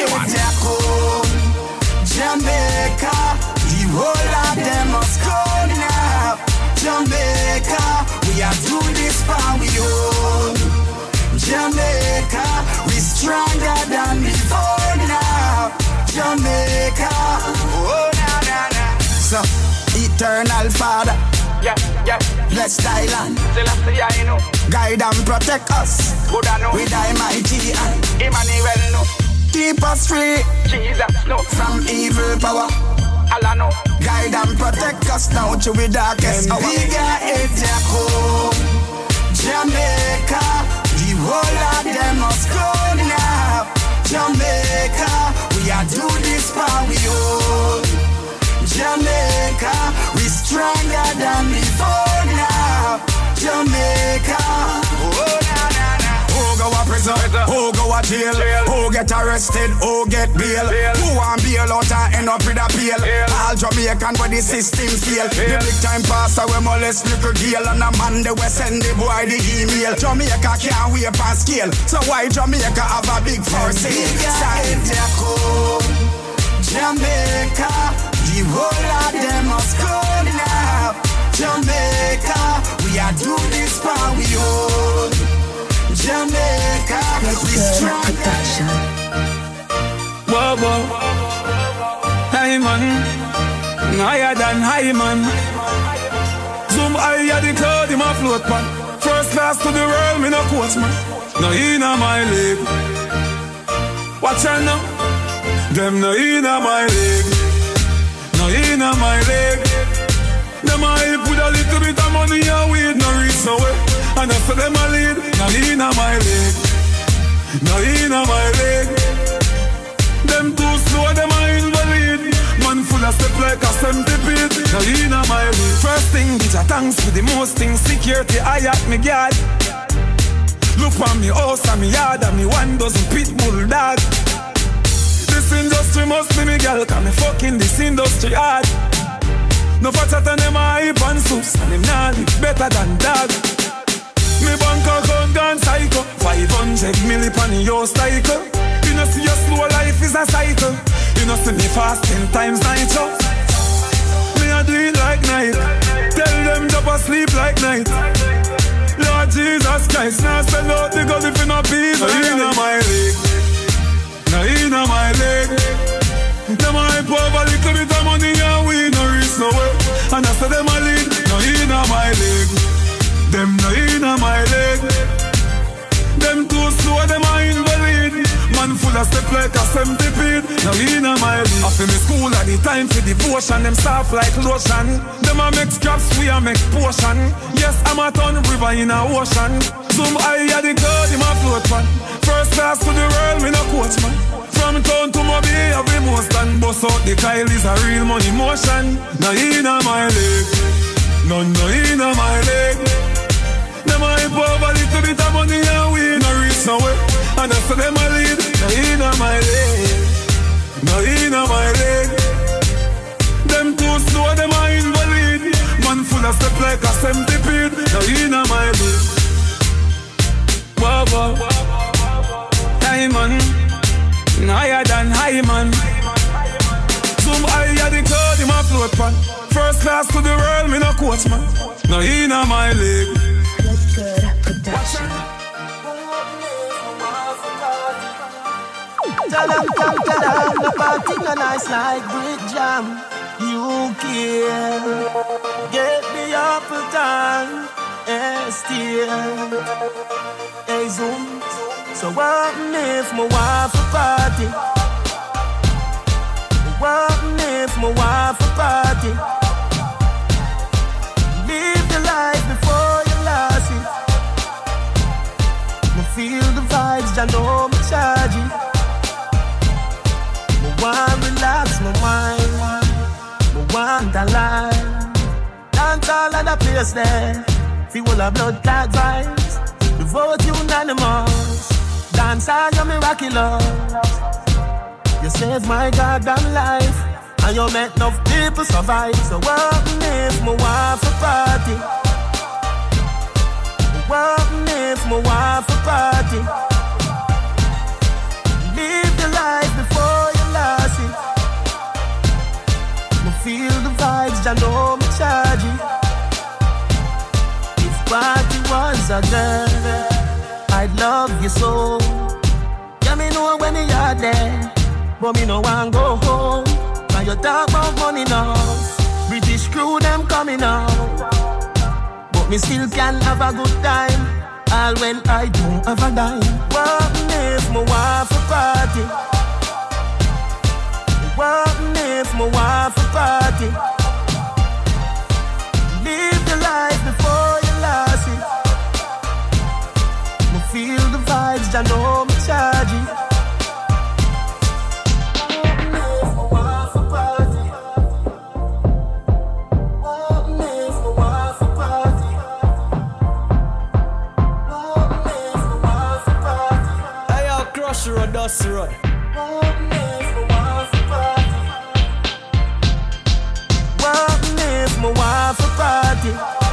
Jamaica, the whole of them must go now. Jamaica, we are do this for we own. Jamaica, we stronger than before now. Jamaica, oh na na na. So, eternal Father, yeah, yeah. Bless thy land, Celestia, you know. Guide and protect us, good I know. With thy mighty hand, Emmanuel, no. Keep us free, Jesus, no. From evil power, Allah, no. Guide and protect us now to the darkest hour. Bigger is Jacob, Jamaica, the whole of them must go now. Jamaica, we are do this for we own. Jamaica, we stronger than before now. Jamaica, oh na na na. Who go a prison? Who go a jail? Who get arrested? Who get bail? Who want bail out and end up with a bail? All Jamaican where the system fail. The big time passer we molest little girl, and a man they we send the boy the email. Jamaica can't wait for scale, so why Jamaica have a big force? Jamaica, the whole of them must go now. Jamaica, we are do this for we own. Jamaica, we strong. Whoa, whoa. Hey man, higher than high man. Zoom higher the cloud in my float pan. First class to the world, me no coach man. No inna my league. Watch out now. Them no inna my league. No inna my league. Them I put a little bit of money and weed no reach nowhere. And I saw them a lead. No inna my league. No inna my league. Them too slow, them a invalid. Man full of step like a centipede. No inna my league. First thing, bitch, I thanks for the most things. Security, I at me guard. Look on me house and me yard and me one dozen pit bull dog. This industry must be me girl, cause me fucking this industry hard. No fatter than them a hype and soups, and them nah live better than that. Me bank account gone psycho, five hundred milli pan your cycle. You know see your slow life is a cycle. You know see me fast ten times night show. Me a do it like night. Tell them drop asleep like night. Lord Jesus Christ, now spell out the gun if you no peace. No inna my league. No inna my league. Them a hype over little bit of money and we no reach nowhere. And I say them a lead. No inna my league. Them no inna my league. Them too slow, them a invalid. Man full of step like a centipede. No inna my league. I feel me school at the time for devotion. Them soft like lotion. Them a make scraps, we a make potion. Yes, I'm a ton river in a ocean. Zoom high at the cloud in my float pan. First class to the world, me no coach man. From town to Mobile, every most and bust out the Kyle is a real money motion. No inna my leg, no no inna my leg. Them a hype over little bit of money and we no reach nowhere. And I say them a lead. No inna my leg, no inna my leg. Them too slow, them a invalid. Man full of step like a centipede. No inna my leg. whoa, whoa. Diamond, higher than high man. Zoom higher the cloud in my float pan. First class to the world, me no coach man. No in my league. Tell them, come, tell them, the party no nice like brick jam. You care, get me up a time, and still. Hey Zoom, so what if my wife a party? What if my wife a party? Live the life before you lost it. Me feel the vibes, I know me charge it. Me want relax my mind. Me want a line. Dance all of the place there. Feel a blood clot vibes. We vote unanimous. Dance all your miraculous. You saved my goddamn life, and you make enough people survive. So what if my wife a party? What if my wife a party? Live the life before you lost it. Me feel the vibes, I know me charge it. If party was a girl, I'd love you so. Yeah, me know when you're there, but me no want go home. Now you talk about money now. British crew them coming out, but me still can have a good time. All when I don't have a dime. What if my wife a party? What if my wife a party? Live the life before you lost it. Me feel the vibes, I know me charge it. Road, dusty road. What if my wife a party? What if my wife a party?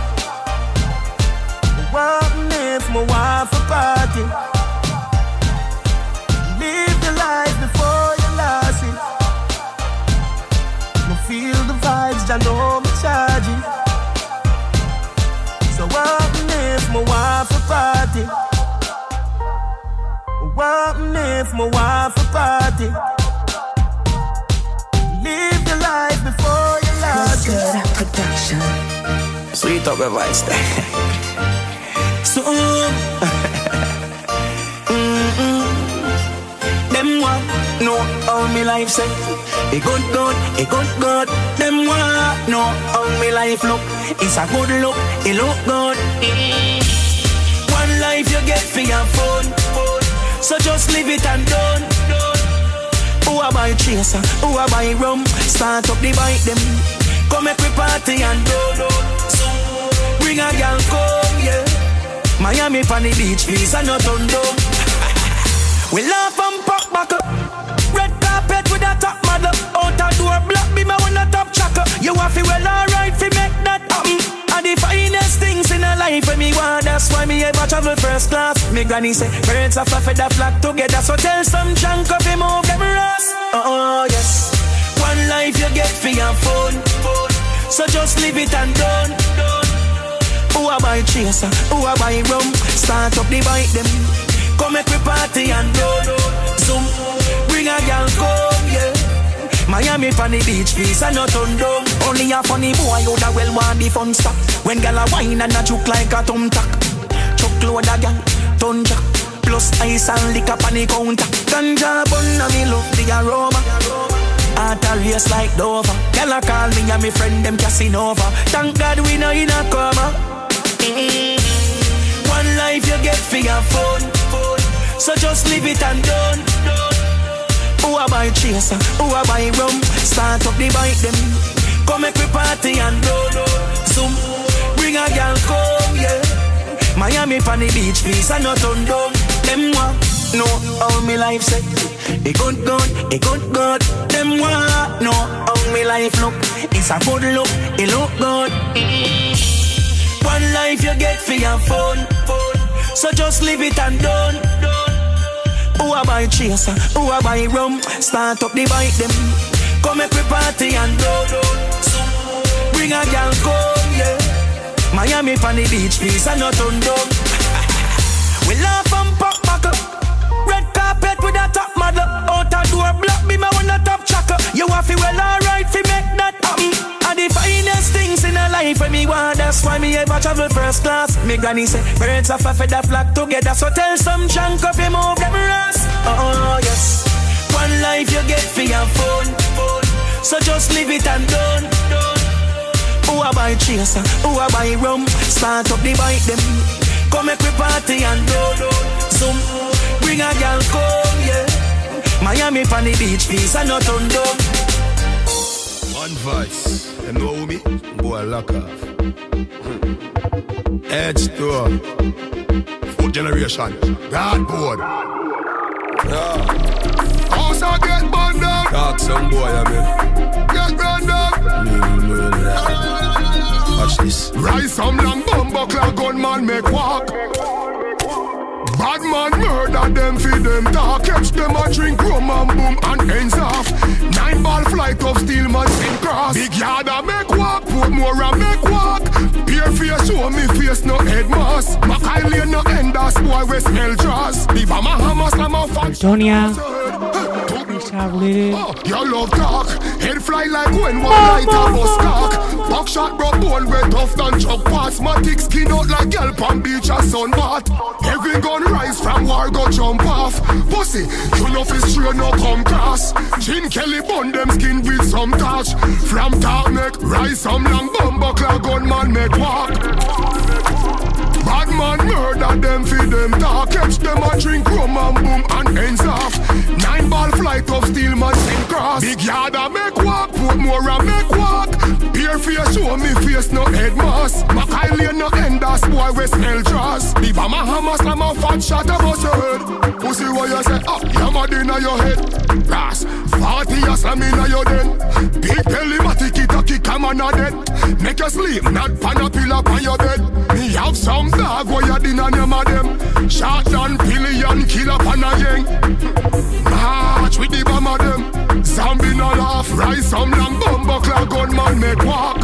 What if my wife a party? Live the life before you lost it. Me feel the vibes, I know me charge it. So what if my wife a party? What if my wife a party? Live the life before you lost it. Production. Sweet up your voice there. So, mm-mm. Them want know how me life set. A good God, a good God. Them want know how me life look. It's a good look, it look good. One life you get for your phone. So just leave it and done. Who a buy chaser? Who a buy rum? Start up the bike them. Come make we party and do. So bring a girl come, yeah. Miami funny beach, visa not done down. We laugh and pop back up. Red carpet with a top model. Out a door block me, me want a top chocker. You want fi well alright fi make that happen. And the finest things in a life when me want, that's why me ever travel first class. Me granny say, birds of a feather flock together. So tell some chunk of him move them rust. Oh yes, one life you get for your phone. So just leave it and done. Who a buy chaser? Who a buy rum? Start up the bike them. Come make we party and do. Zoom, bring a girl come, yeah. Miami funny beach visa not turn down. Only a funny boy woulda well want the fun stop. When gal a wine and a choke like a thumbtack. Choke load a gal, ton jack. Plus ice and liquor on the counter. Ganja bun and me love the aroma. Heart a race like Dover. Gal a call me and me friend them Casanova. Thank God we no in a coma. Mm-hmm. One life you get for your phone. So just leave it and done. Who a buy chaser? Who a buy rum? Start up the bike them. Come make we party and do. Zoom, bring a girl come, yeah. Miami funny beach visa not turn down. Them want know how me life set. A good God, a good God. Them want know how me life look. It's a good look, it look good. One life you get for your phone. So just leave it and done. Who a buy chaser? Who a buy rum? Start up the bike them. Come make we party and do. Bring a girl come, yeah. Miami on the beach, please, and not on down. We laugh and pop back up. Red carpet with a top model. Out a door block, be my one a top chocker. You have to well alright fi make that happen. And the finest things in a life when me want, that's why me ever travel first class. Me granny say, birds of a feather flock together. So tell some chunk of him move them ass. Oh yes, one life you get for your phone. So just leave it and done. Who a buy chaser? Who a buy rum? Start up the bike them. Come make we party and do. Zoom, bring a girl come, yeah. Miami on the beach, please, and not on down. One voice, them know who me? Boy, lock off. Edge door. Fourth generation. God board. Yeah. House I get burned down. Talk some boy, I mean. Get burned down. Watch this. Rise some long bumbo clock gunman make walk. Bad man murder them, feed them talk. Catch them a drink rum and boom and ends off. Nine ball flight of steel man sin cross. Big yard a make walk, put more a make walk. Peer face show me face no head mask. Mackay Lane no end us boy we smell jaws. The Bama Hamas I'm a fat Antonia. Oh, your love talk. Head fly like when one light a bus cock. Buckshot broke bone way tough than chuck parts. Matic skin out like girl pan beach a sunbath. Every gun rise from war go jump off. Pussy, you know fi straight no come cross. Chin Kelly bun them skin with some touch. From top neck, rise some long bumbo clock gunman make walk. Bad man murder them, feed them talk. Catch them a drink rum and boom and ends off. Nine ball flight of steel man sin cross. Big yard a make walk, put more a make walk. Peer face show me face no head mask. Mackay Lane no end us boy we smell jaws. The Bama Hamas slam a fat shot about your head. Pussy what you say, oh, you mad inna your head. Ras, forty years slam inna your den. Big belly matic it a kick a man a dead. Make you sleep, not pan a pillow on your bed. Me have some dog where you din and them of them. Shot down pillion, kill up on a gang. March with the bomb of them. Zombie no laugh, rise some long bumbo clock gunman make walk.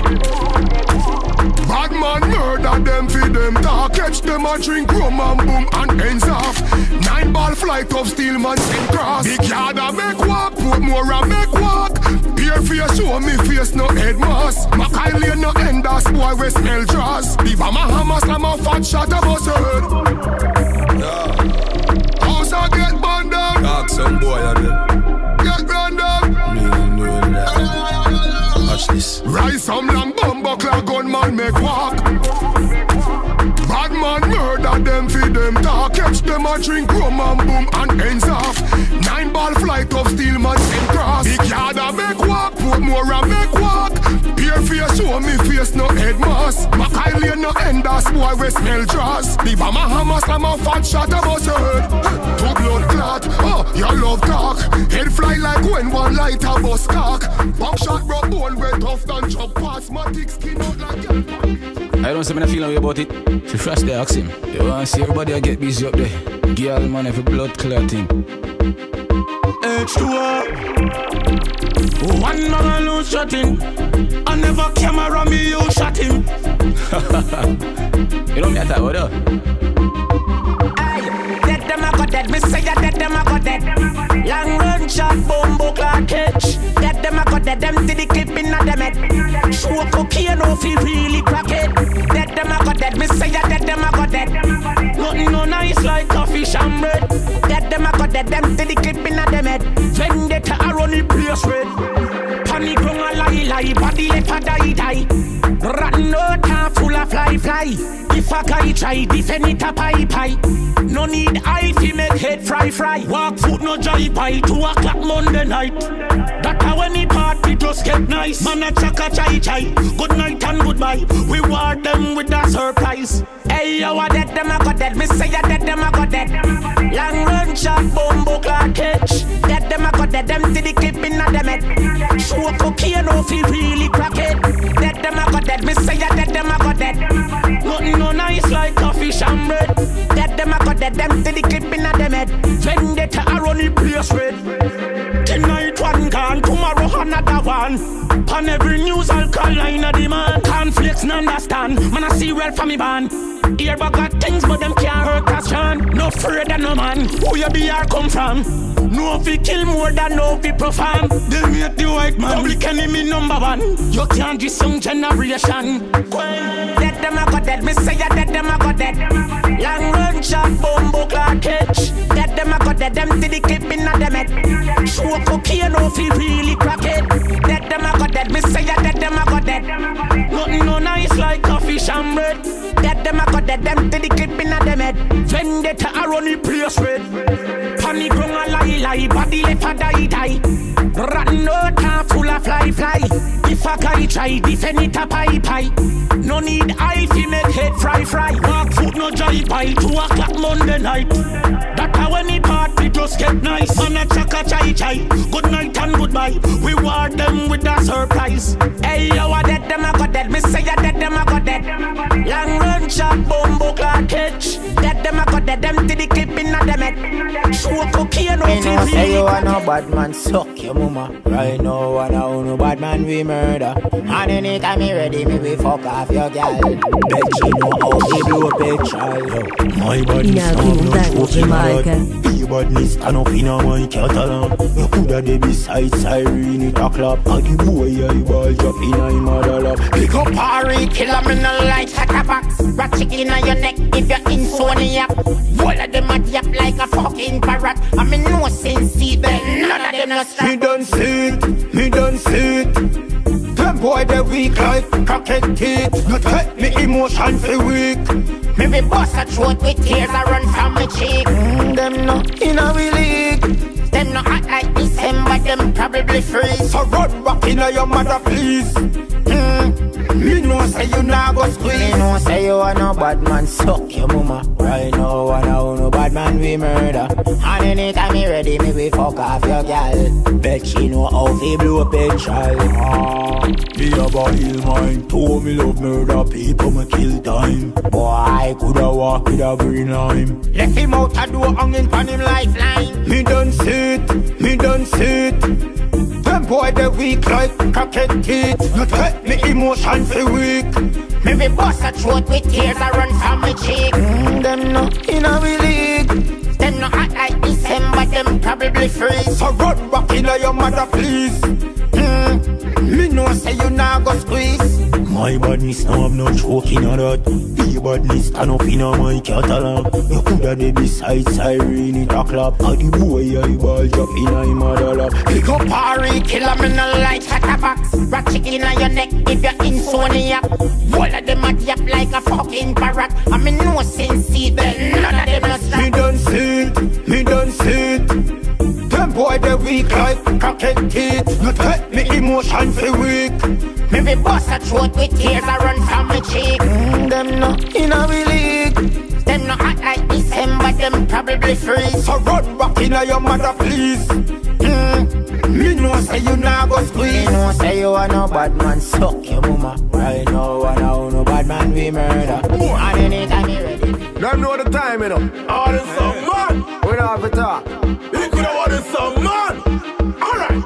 Bad man murder them, feed them talk. Catch them a drink rum and boom and ends off. Nine ball flight of steel man sin cross. Big yard a make walk, put more a make walk. Peer face show me face no head mask. Mackay Lane no end us boy we smell jaws. The Bama Hamas slam a fat shot about your head. Yeah. House I get burned down. Talk some boy, I mean. Get burned down. Me know that. Watch this. Rise some long bumbo clock gunman make walk. Bad man murder them, feed them talk. Catch them a drink rum and boom and ends off. Nine ball flight of steel man sin cross. Big yard a make walk, put more a make walk. Peer face show me face no head mask. Mackay Lane no end us boy we smell jaws. The Bama Hamas slam a fat shot about your head. Two blood clot, oh, your love talk. Head fly like when one light a bus cock. Buckshot broke bone way tough than chop parts. Matic skin out like girl. I don't say me not feel no way about it. If you fresh there, ask him. You want to see everybody I get busy up there. Girl, man, every blood clotting. H two O. One man lose shot him. I never camera me, you shot him. You know me at all, though. Dead them a go dead, me say ya dead them a go dead. Long run shot, bumbo clock catch. Dead them a go dead, them to the clip in a them head. Show cocaine off he really crack it. Dead them a go dead, me say ya dead them a go dead. Nothing no nice like coffee and bread. Dead them a go dead, them to the clip in a them head. Vendetta a run the place red. Panic run a lie lie, body let a die die. Rotten no time full of fly fly. If a guy try defend it a pie pie. No need eye fi make head fry fry. Walk foot no jive by two o'clock Monday night. That a when the party just get nice. Man a chaka chai chai. Good night and goodbye. We reward them with a surprise. Hey yo a dead them a go dead. Me say a dead them a go dead. Long run shot bumbo clock catch. Dead them a go dead. Them to the clip in a them head. Show cocaine off he really crack it. Dead them a go dead. Me say a dead them a go dead. Nothing no nice like coffee and bread. Dead them dead, them to the clip in a them head. Vendetta a run the place red. Tonight one gone, tomorrow another one. Pan every news alkaline a demand. Conflicts no understand, man I see well from me band. Here but got things but them can't hurt us John. No afraid of no man, who you be or come from. No if we kill more than no if we perform. They make the white man public enemy number one. You can't just young generation. Dead them a got dead, me say ya dead them a got dead. Long run shot, bumbo clock catch. Dead them a got dead, them to the clip in a them head. Show cocaine no fi really crack it. Dead them a got dead, me say ya dead them a got dead. Nothing no nice like coffee and bread. Dead them a got dead, them to the clip in a them head. Vendetta a run the place red. Panic run a lie lie, body left a die die. Rotten no time full of fly fly. If a guy try defend it a pie pie. No need eye fi make head fry fry. Walk foot no jive pie, two o'clock Monday night. That a when the party just get nice. Man a chaka chai chai, good night and goodbye. We war them with a surprise. Hey yo a dead them a got dead, me say a dead them a got dead. Long run shot, bumbo clock catch. Dead them a got dead, them to the clip in a them head. Show cocaine no T V. Me no say you a no bad man, suck your mama. Right now I know no bad man we murder. And anytime me ready, me we fuck off your girl. Bet she know how they blow up a child. My body sound no joking about. Be badness stand up in a my catalog. You coulda dey beside siren it a clap. And the boy I ball drop in a him mother lap. Pick up Harry, killer me no like chatterbox. Rat chicken on your neck if you're insomniac. All of them a yap like a fucking parrot. I mean no sense even none of them no strap. Me done see it, me done see it. Them boy they weak like crooked teeth. You take me emotion for weak. Me be bust a throat with tears a run from my cheek. Mm, them no in a we league. Them no act like December, them probably free. So run back in your mother please. Mm. Me know say you nah go squeeze. Me know say you a no bad man, suck your mama. Right now I know no bad man we murder. And anytime me ready, me we fuck off your girl. Bet she know how they blow up a child. Ah, me have a ill mind. Told me love murder people, me kill time. Boy, I coulda walk with a green line. Left him out a door hanging pon him lifeline. Me done sit, me done sit. Them boy they weak like crooked teeth. You take me emotion for weak. Me be bust a throat with tears a run from my cheek. Mm, them no in a we league. Them no act like December, them probably free. So run back in your mother please. Mm. Me know say you nah go squeeze. My badness now have no choke in a that. Be badness stand up in a my catalog. You coulda dey beside siren it a clap. And the boy I ball drop in a him mother lap. Pick up Harry, killer me no like chatterbox. Rat chicken on your neck if you're insomniac. All of them a yap like a fucking parrot. I mean no sense even none of them no strap. Me done see it, me done see it. Them boy they weak like crooked teeth. You take me emotion for weak. Me be bust a throat with tears a run from my cheek. Mm, them no in a we league. Them no act like December, them probably free. So run back in your mother please. Mm. Me know say you nah go squeeze. Me know say you a no bad man, suck your mama. Right now I know no bad man we murder. And anytime you ready. Them know the time, you know. Oh, this some man. We don't have to talk. You could have wanted some man. Alright.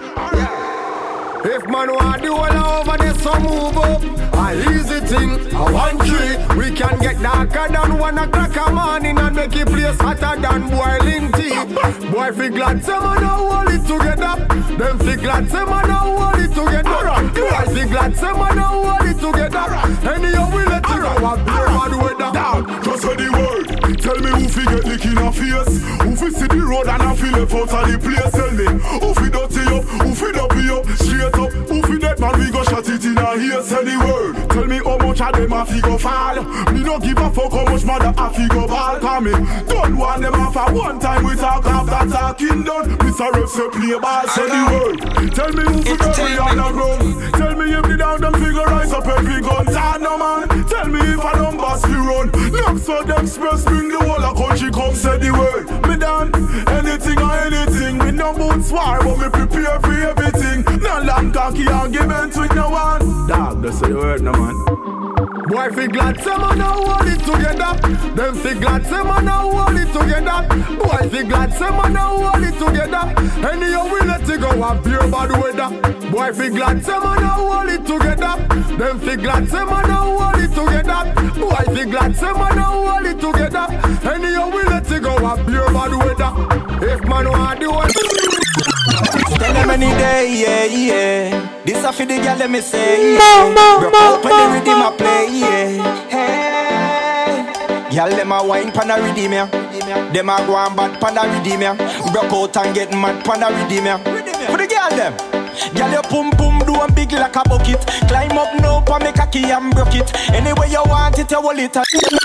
Yeah. If man want the whole over this, so move up. A easy thing, a one tree. We can get darker than one o'clock a morning and make it place hotter than boiling tea. Boy, fi glad say man now hold it together. Them fi glad say man now hold it together. Boy, fi glad say man now hold it together. Anyhow we let it go. A beer bad weather. Down, just say the word. Tell me who fi get lick in a face. Who fi see the road and a fi left out of the place. Tell me who fi dirty up, who fi dopey up, straight up. Who fi dead man we go shot it in a ear. Say the word. Tell me how much of them a fi go fall. Me no give a fuck how much mother a fi go ball. Cause me don't want them off for one time we talk after talking done. Mister Rep say play ball. Say the word. Tell me who fi bury on the ground. Tell me if the down them figure rise up every gun. Tell no man. Tell me if a numbers fi run. Look so them express bring the whole of country come say the word. Me done anything or anything. Me no boots war but me prepare for everything. No long cocky argument with no one. Dog, that's the word no man. Boy, fi glad say man now hold it together. Them fi glad say man now hold it together. Boy, fi glad say man now hold it together. Anyhow we let it go and beer bad weather. Boy, fi glad say man now hold it together. Them fi glad say man now hold it together. Boy, fi glad say man now hold it together. Anyhow we let it go and beer bad weather. If man want do it. Tell them any day, yeah, yeah. This a for the girl, let me say, yeah. Broke out when the rhythm a play, yeah. Hey, girl, them a wine pan a rhythm, yeah. Them a go and bad pan a rhythm, yeah. Broke out and get mad pan a rhythm, yeah. For the girl, them. Girl, your pum pum do a big like a bucket. Climb up now, pa make a key and broke it. Anyway you want it, you hold it.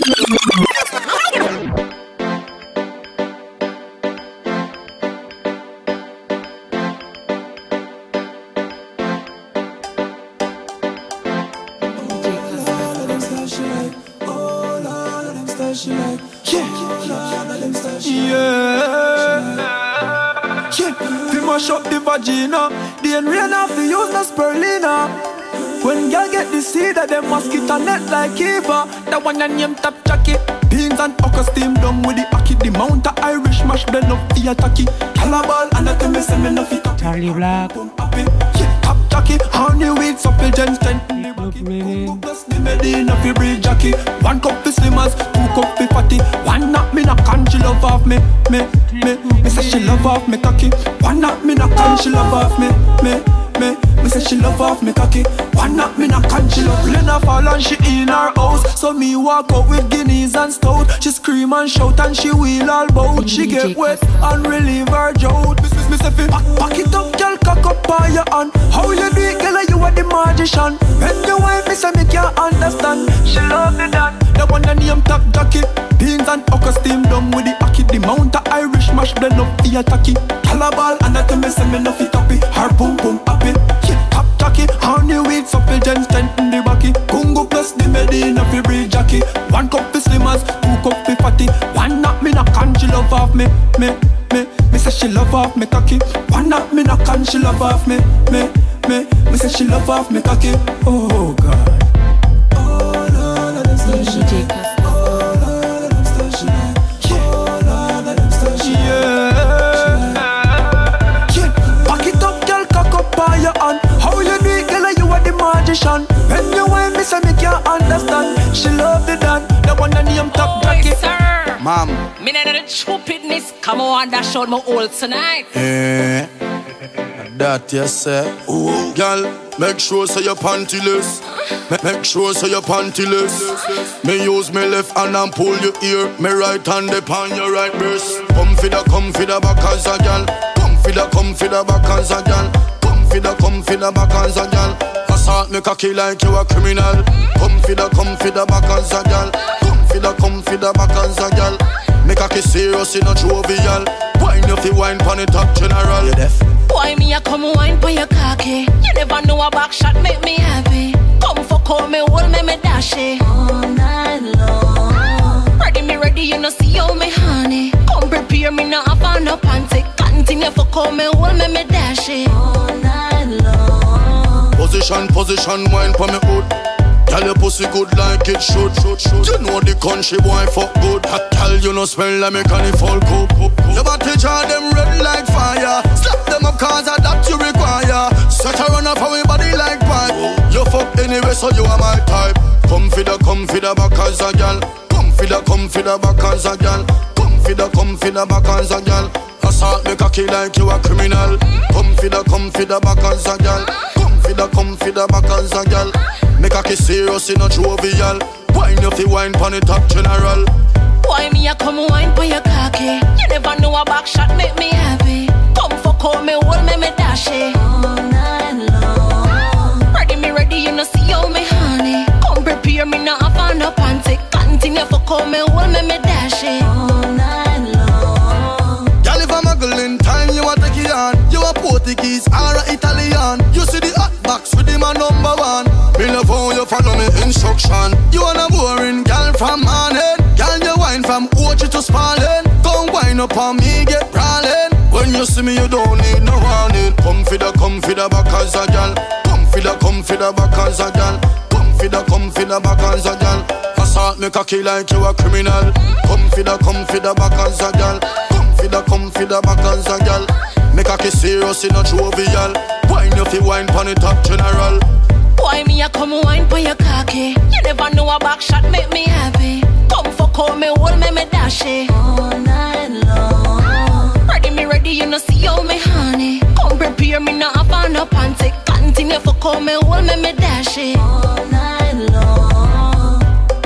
Mash up the vagina. The rain off the use no spirulina. When girl get the seed of them mosquito net like Eva. That one your name top jacket. Beans and okra steam down with the ackee. The mount of Irish mash blend up the attacky. Calabal and I tell me say me no fit up. Charlie Black. Top jacket. Honey with supple gem strength. Plus the Medina fi breed Jackie. One cup fi slimmers, two cup fi fatty. One knock me knock and she love off me, me, me. Me say she love off me cocky. One knock me knock and she love off me, me, me. Me say she love off me cocky. One knock me knock and she love. Lena fall and she in her house. So me walk out with guineas and stout. She scream and shout and she wheel all bout. She get wet and relieve her drought. Me say fi pack, pack it up, girl, cock up on your hand. How you do it, girl? You are the magician. When you wife me say me can't understand. She love me that. The one that name top jacket. Beans and okra steam down with the ackee. The mount of Irish mash blend up the attacky. Calabal and I tell me say me no fit happy. Her boom boom happy. Yeah, top jacket. Honey with supple gem strength in the backy. Congo plus the Medina fi breed Jackie. One cup fi slimmers, two cup fi fatty. One knock me knock and she love off me, me, me. Me say she love off me cocky. One knock me knock and she love off me, me, me. Me say she love off me cocky. Oh God. Oh Lord, let them start shit. Oh Lord, let them start shit. Oh Lord, let them start shit. Yeah. Yeah. Back it up, girl, cock up on your hand. How you do it, girl? You are the magician. When you want me, say me can't understand. She love the dan, the one that name top jacket. Mom, me know the stupidness. Come on, dash out my old tonight. Eh, that you say. Ooh, girl, make sure so you're pantyless. Make sure so you're pantyless. Me use me left hand and pull your ear. Me right hand upon your right breast. Come for the, come for the back as a girl. Come for the, come for the back as a girl. Come for the, come for the back as a girl. Assault me cocky like you a criminal. Come for the, come for the back as a girl. Come for the, come for the back as a girl. Make a kiss serious in a jovial. Wine if you wine pon the top general. You deaf? Why me a come wine pon your cocky? You never know a back shot make me happy. Come for call me, hold me, me dash it all night long. Ready me ready, you know see how me honey. Come prepare me now have on no panty. Continue for call me, hold me, me dash it all night long. Position, position, wine pon me hood. Tell your pussy good like it should, should, should. You know the country boy fuck good. Hot tell you no smell like me can fall cook. Your body jar them red like fire. Slap them up cause of that you require. Set a run off our body like pipe. You fuck anyway so you are my type. Come for the, come for the back as a girl. Come for the, come for the back as a girl. Come for the, come for the back as a girl. Assault me cocky like you a criminal. Come for the, come for the back as a girl. Come for the, come for the back as a girl. Make a kiss serious in a jovial. Wine if you wine pon the top general. Why me a come wine pon your cocky? You never know a back shot make me happy. Come for call me, hold me, me dash it all night long. Ready me ready, you know see how me honey. Come prepare me now have on no panty. Continue for call me, hold me, me dash it all night long. Girl if I'm a girl in time you a take it on. You a Portuguese or a Italian. You see the hot box with him a number one. Me love how you follow me instruction. You wanna boring girl from Manhead. Girl you wine from Ochi to Spalding. Come wine up on me get brawling. When you see me you don't need no warning. Come for the, come for the back as a girl. Come for the, come for the back as a girl. Come for the, come for the back as a gal. Assault me cocky like you a criminal. Come for the, come for the back as a gal. Come for the, come for the back as a gal. Make a kiss serious in a jovial. Wine you fi wine pon the top general. Why me a come wine pon your cocky? You never know a back shot make me happy. Come fuck on me, hold me, me dash it all night long. Ready me ready, you know see how me honey. Come prepare me now have on no panty. Continue fuck on me, hold me, me dash it all night long.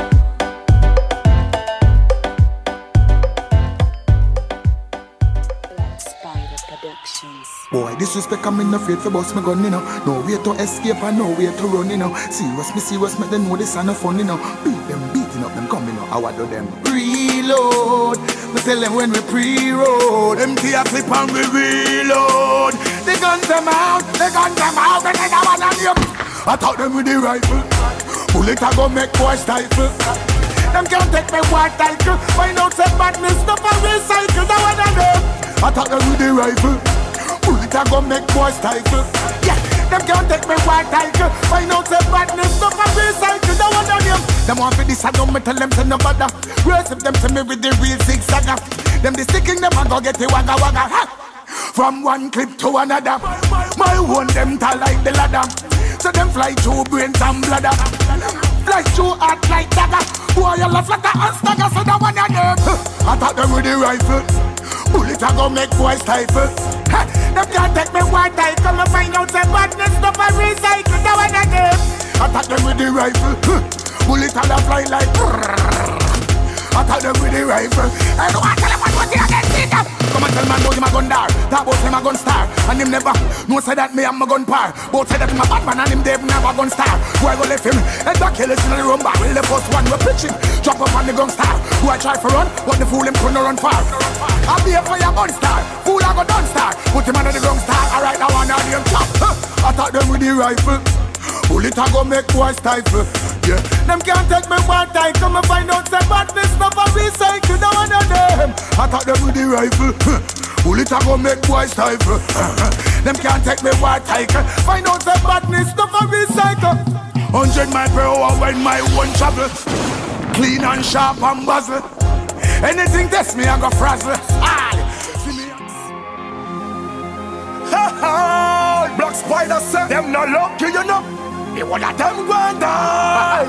Black Spider Productions. Boy, disrespect I'm in afraid for boss me gun, you know. No way to escape and no way to run, you know. Serious me serious, make them know this ain't no fun, you know. Beat them, beating up them, come, you know. How I do them? Reload. We tell them when we pre-road. Empty a clip and we reload. The guns them out, the guns them out, and then I want them. I thought them with the rifle. Bullet I go make boy stifle. Them can't take me white title. Find out some badness, stuff and recycle. That one of them. I thought them with the rifle. Bullet I go make boy stifle. Yeah, them can't take me white title. Find out some badness, stuff and recycle. That one of them. Them want for this, I don't me tell them to no bother. Raise up them to me with the real zigzagger. Them the sticking them and go get the wagga wagga. Ha! From one clip to another. My one them tall like the ladder. So them fly through brains and bladder. Fly through heart like dagger. Boy, you love like a stagger, so that one of them. I thought them with the rifle. Bullet I go make boy stifle. Ha! Them can't take me white eye. Come and find out some badness stuff and recycle. That one of them. I thought them with the rifle. Bullet I fly like. I thought them with the rifle. I don't want to tell them what was it against it. Come and tell man know him a gun dar. Talk about him a gun star. And him never no say that me am a gun par. Both say that him a bad man and him Dave never gun star. Who I go left him and back kill us in the room bar. Well the first one we pitch him. Drop up on the gun star. Who I try for run, but the fool him couldn't run far. I'll be a for your gun star. Fool I go done star. Put him under the gun star. Alright now one of them chop. I thought them with the rifle. Bullet I go make boy stifle. Yeah, them can't take me one time. Come and find out some badness stuff and recycle. Now one of them. I thought them with the rifle. Bullet I go make boy stifle. Them can't take me one time. Find out some badness stuff and recycle. Hundred mile per hour when my one travel. Clean and sharp and buzzle. Anything test me I go frazzle. Aye. Ha ha! Black Spider say them no lucky, you know. The one of them going die.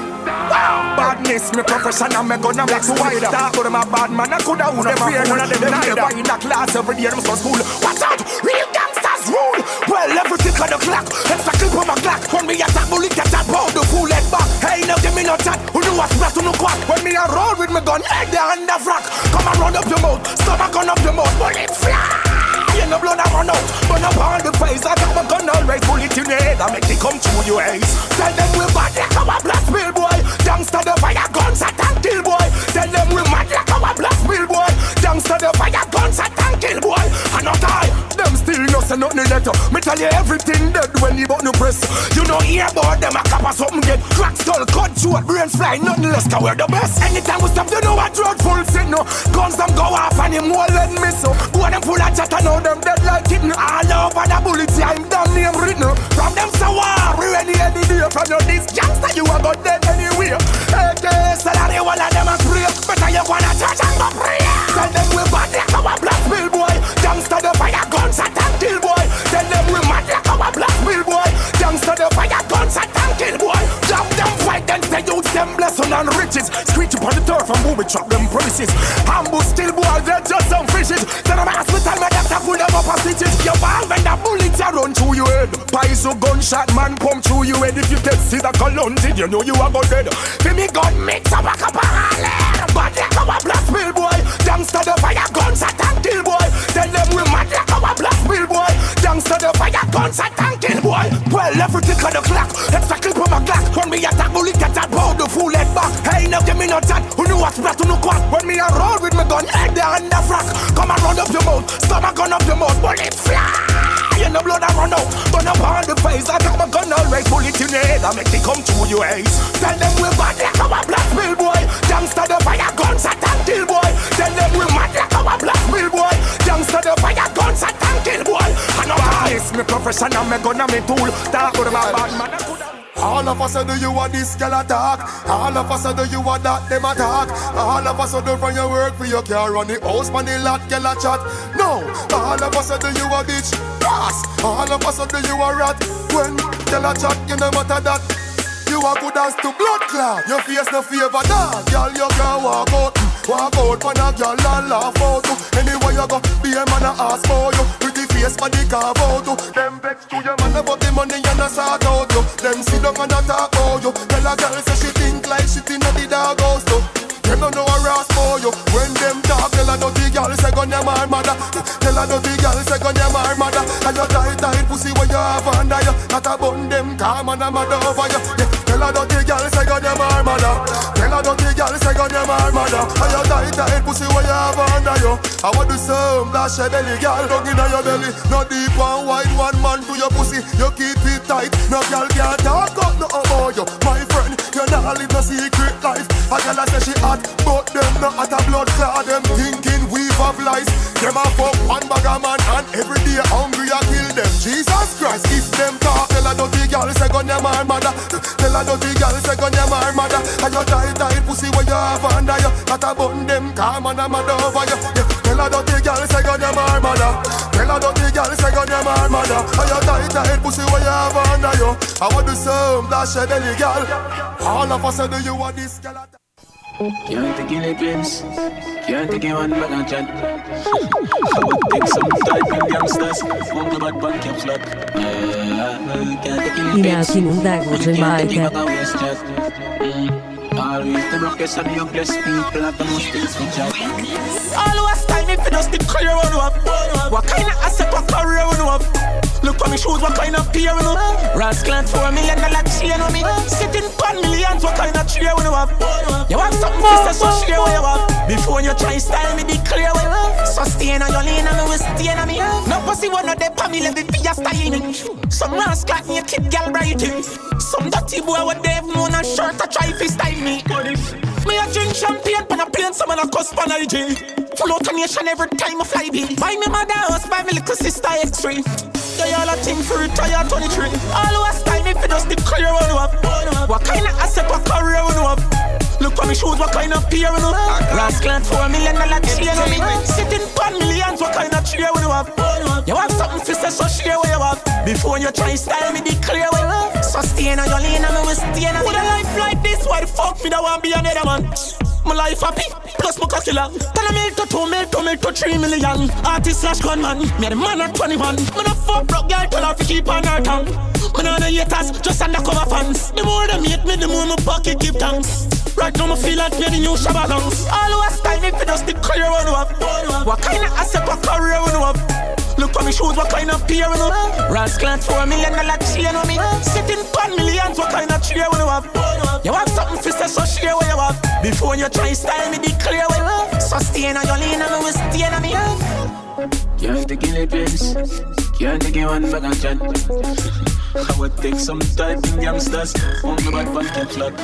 Badness, me professional, me gonna Black Spider. Talk to them a bad man, I coulda would never fear one of them neither. In the class every day, them go school. Watch out, real gangsters rule. Well, every tick of the clock, it's a clip on my clock. When me attack, bullet get that ball, the fool head back. Hey, now give me no chat. Who know what's best, who know quack. When me a roll with me gun, head there and the frack. Come and run up your mouth, stomach gun up your mouth, bullet fly. You know blood I run out, burn up on the face. I got my gun always, bullet in your head. I make it come through your eyes. Tell them we bad like our black bill boy. Youngster the fire guns a tank kill boy. Tell them we mad like our black bill boy. Youngster the fire guns a tank kill boy. I not die, them still no say nothing letter. Me tell you everything dead when you button press. You know hear about them a cap or something get crack skull, cut short, brains fly, nothing less. Cause we're the best. Anytime we stop, you know what road full set no. Guns them go off and him won't let me so. Go them full of chat and know them dead like kitten. All over the bullets, I'm damn name written. From them so war, we ready any day. From your this youngster, you are got dead anywhere. Hey, hey, salary, one of them a spray. Better you wanna church and go pray. Tell them we bad like our black bill boy. Youngster, the fire guns a tank kill boy. Tell them we mad like our black bill boy. Youngster, the fire guns a tank kill boy. Jump them fight them, they use them blessing and riches. Screech upon the turf and booby trap them premises. Ambush still boy, they're just some fishes. Tell them hospital, my doctor full them up a stitches. Your ball when the bullets are run through your head. Paiso gunshot man come through your head. If you get see the colon, did you know you are going dead? Feel me gun mix up a cup of ale. Bad like our black bill boy. Youngster the fire guns a tank kill boy. Tell them we mad like our black bill boy. Youngster the fire guns a tank kill boy. Well, everything on the clock. Extra clip on my clock. When me attack, bullet get that bow, the fool head back. Hey, now give me no chat. Who know what's best, who know quack. When me a roll with me gun, head there and the frack. Come and run up your mouth, stomach gun up your mouth, bullet fly. You know blood I run out, burn up on the face. I got my gun always, bullet in your head. I make it come through your eyes. Tell them we bad like our black bill boy. Youngster the fire guns a tank kill boy. Tell them we mad like our black bill boy. Youngster the fire guns a tank kill boy. I know it's me professional, me gun and me tool. Talk to them about bad man. All of us do you want this girl attack. All of us do you want that them attack. All of us do from your work for your car on the house man the lot girl a chat. No, all of us do you a bitch. Yes, all of us do you a rat. When girl a chat, you no matter that. You a good as to blood clot. Your face no favor that. Girl you can walk out. Walk out for a girl and laugh out. Anywhere you go, be a man a ask for you. Pretty face for the carve out. Them vex to your man about the money and a sort out you. Them sit down and a talk about you. Tell a girl say she think like shit in the dog house too. Them don't know a ras for you. When them talk, tell a dirty girl say gun your my mother. Tell a dirty girl say gun your my mother. And you tight tight pussy when you have under you. Not a bun them calm and a mother over you. Yeah. Tell a dirty girl say gun your my mother. Tell a dirty girl say gun your my mother. And you tight tight pussy when you have under you. I want to some flash your belly, girl. Dug inna your belly. No deep one wide one man to your pussy. You keep it tight. No girl can't talk up no about you, my friend. You not live no secret life. A girl a say she hot, but them not at a blood clot. Them thinking we have lies. Them a fuck one bag of man and every day hungry I kill them. Jesus Christ, if them talk, tell a dirty girl say gun your my mother. Tell a dirty girl say gun your my mother. And you tight tight pussy when you have under you. Not a bun them calm and a mother over you. Yeah. Tell a dirty girl say gun your my mother. Tell a dirty girl say gun your my mother. And you tight tight pussy when you have under you. I want to some flash your belly, girl. All of us do you want this girl? Can't take any pins, can't take one bag and chat. I would take some type in youngsters, won't go back back your flat. Can't take any pins, can't take back a waste chat. Always the rockets and the youngest people have the most things for chat. Always time if you just the career on up. What kind of asset what career on up? Look for me shoes, what kind of peer on up? Rascal four million dollar chain on me. Sitting pan millions, what kind of chair on up? You want something to say, so share what you want. Before you try style me, be clear what you want. So stay on your lane and me will stay on me. No pussy one of them for me, let me be a styling. Some rascal in your kid girl writing. Some dirty boy with Dave Moon and shirt to try to style me. Me a drink champagne, pan a plane, some of the cost pan I G. Full out a nation every time I fly be. Buy me mother house, buy me little sister X-ray. They all a thing for retire twenty-three. Always time if you just the career on up. What kind of asset what career on up? Look for me shoes, what kind of peer on up? Rascal four million dollar chain on me. Sitting pan millions, what kind of chair on up? You have something to say, so share what you have. Before you try style me, be clear what you have. So stay on your lane and me will stay on. With a life like this, why the fuck me don't want be another man? My life happy, plus my killer. Tell a mil to two mil to mil to three million. Artist slash gunman, me the man at twenty-one. Me the fuck broke girl, tell her to keep on her tongue. Me no the haters, just undercover fans. The more them hate me, the more my pocket give thanks. Right now me feel like me the new Shabba Dunks. Always time if you just the career on up. What kind of asset, what career on up? Look for me shoes, what kind of peer on up? Rascal four million dollar chain on me. Sitting pan millions, what kind of chair on up? You have something to say, so share what you have. Before you try style me, be clear what you have. So stay on your lane and me will stay on me. Can't take any pins, can't take one bag and chat. I would take some type in youngsters, won't go back back your flat.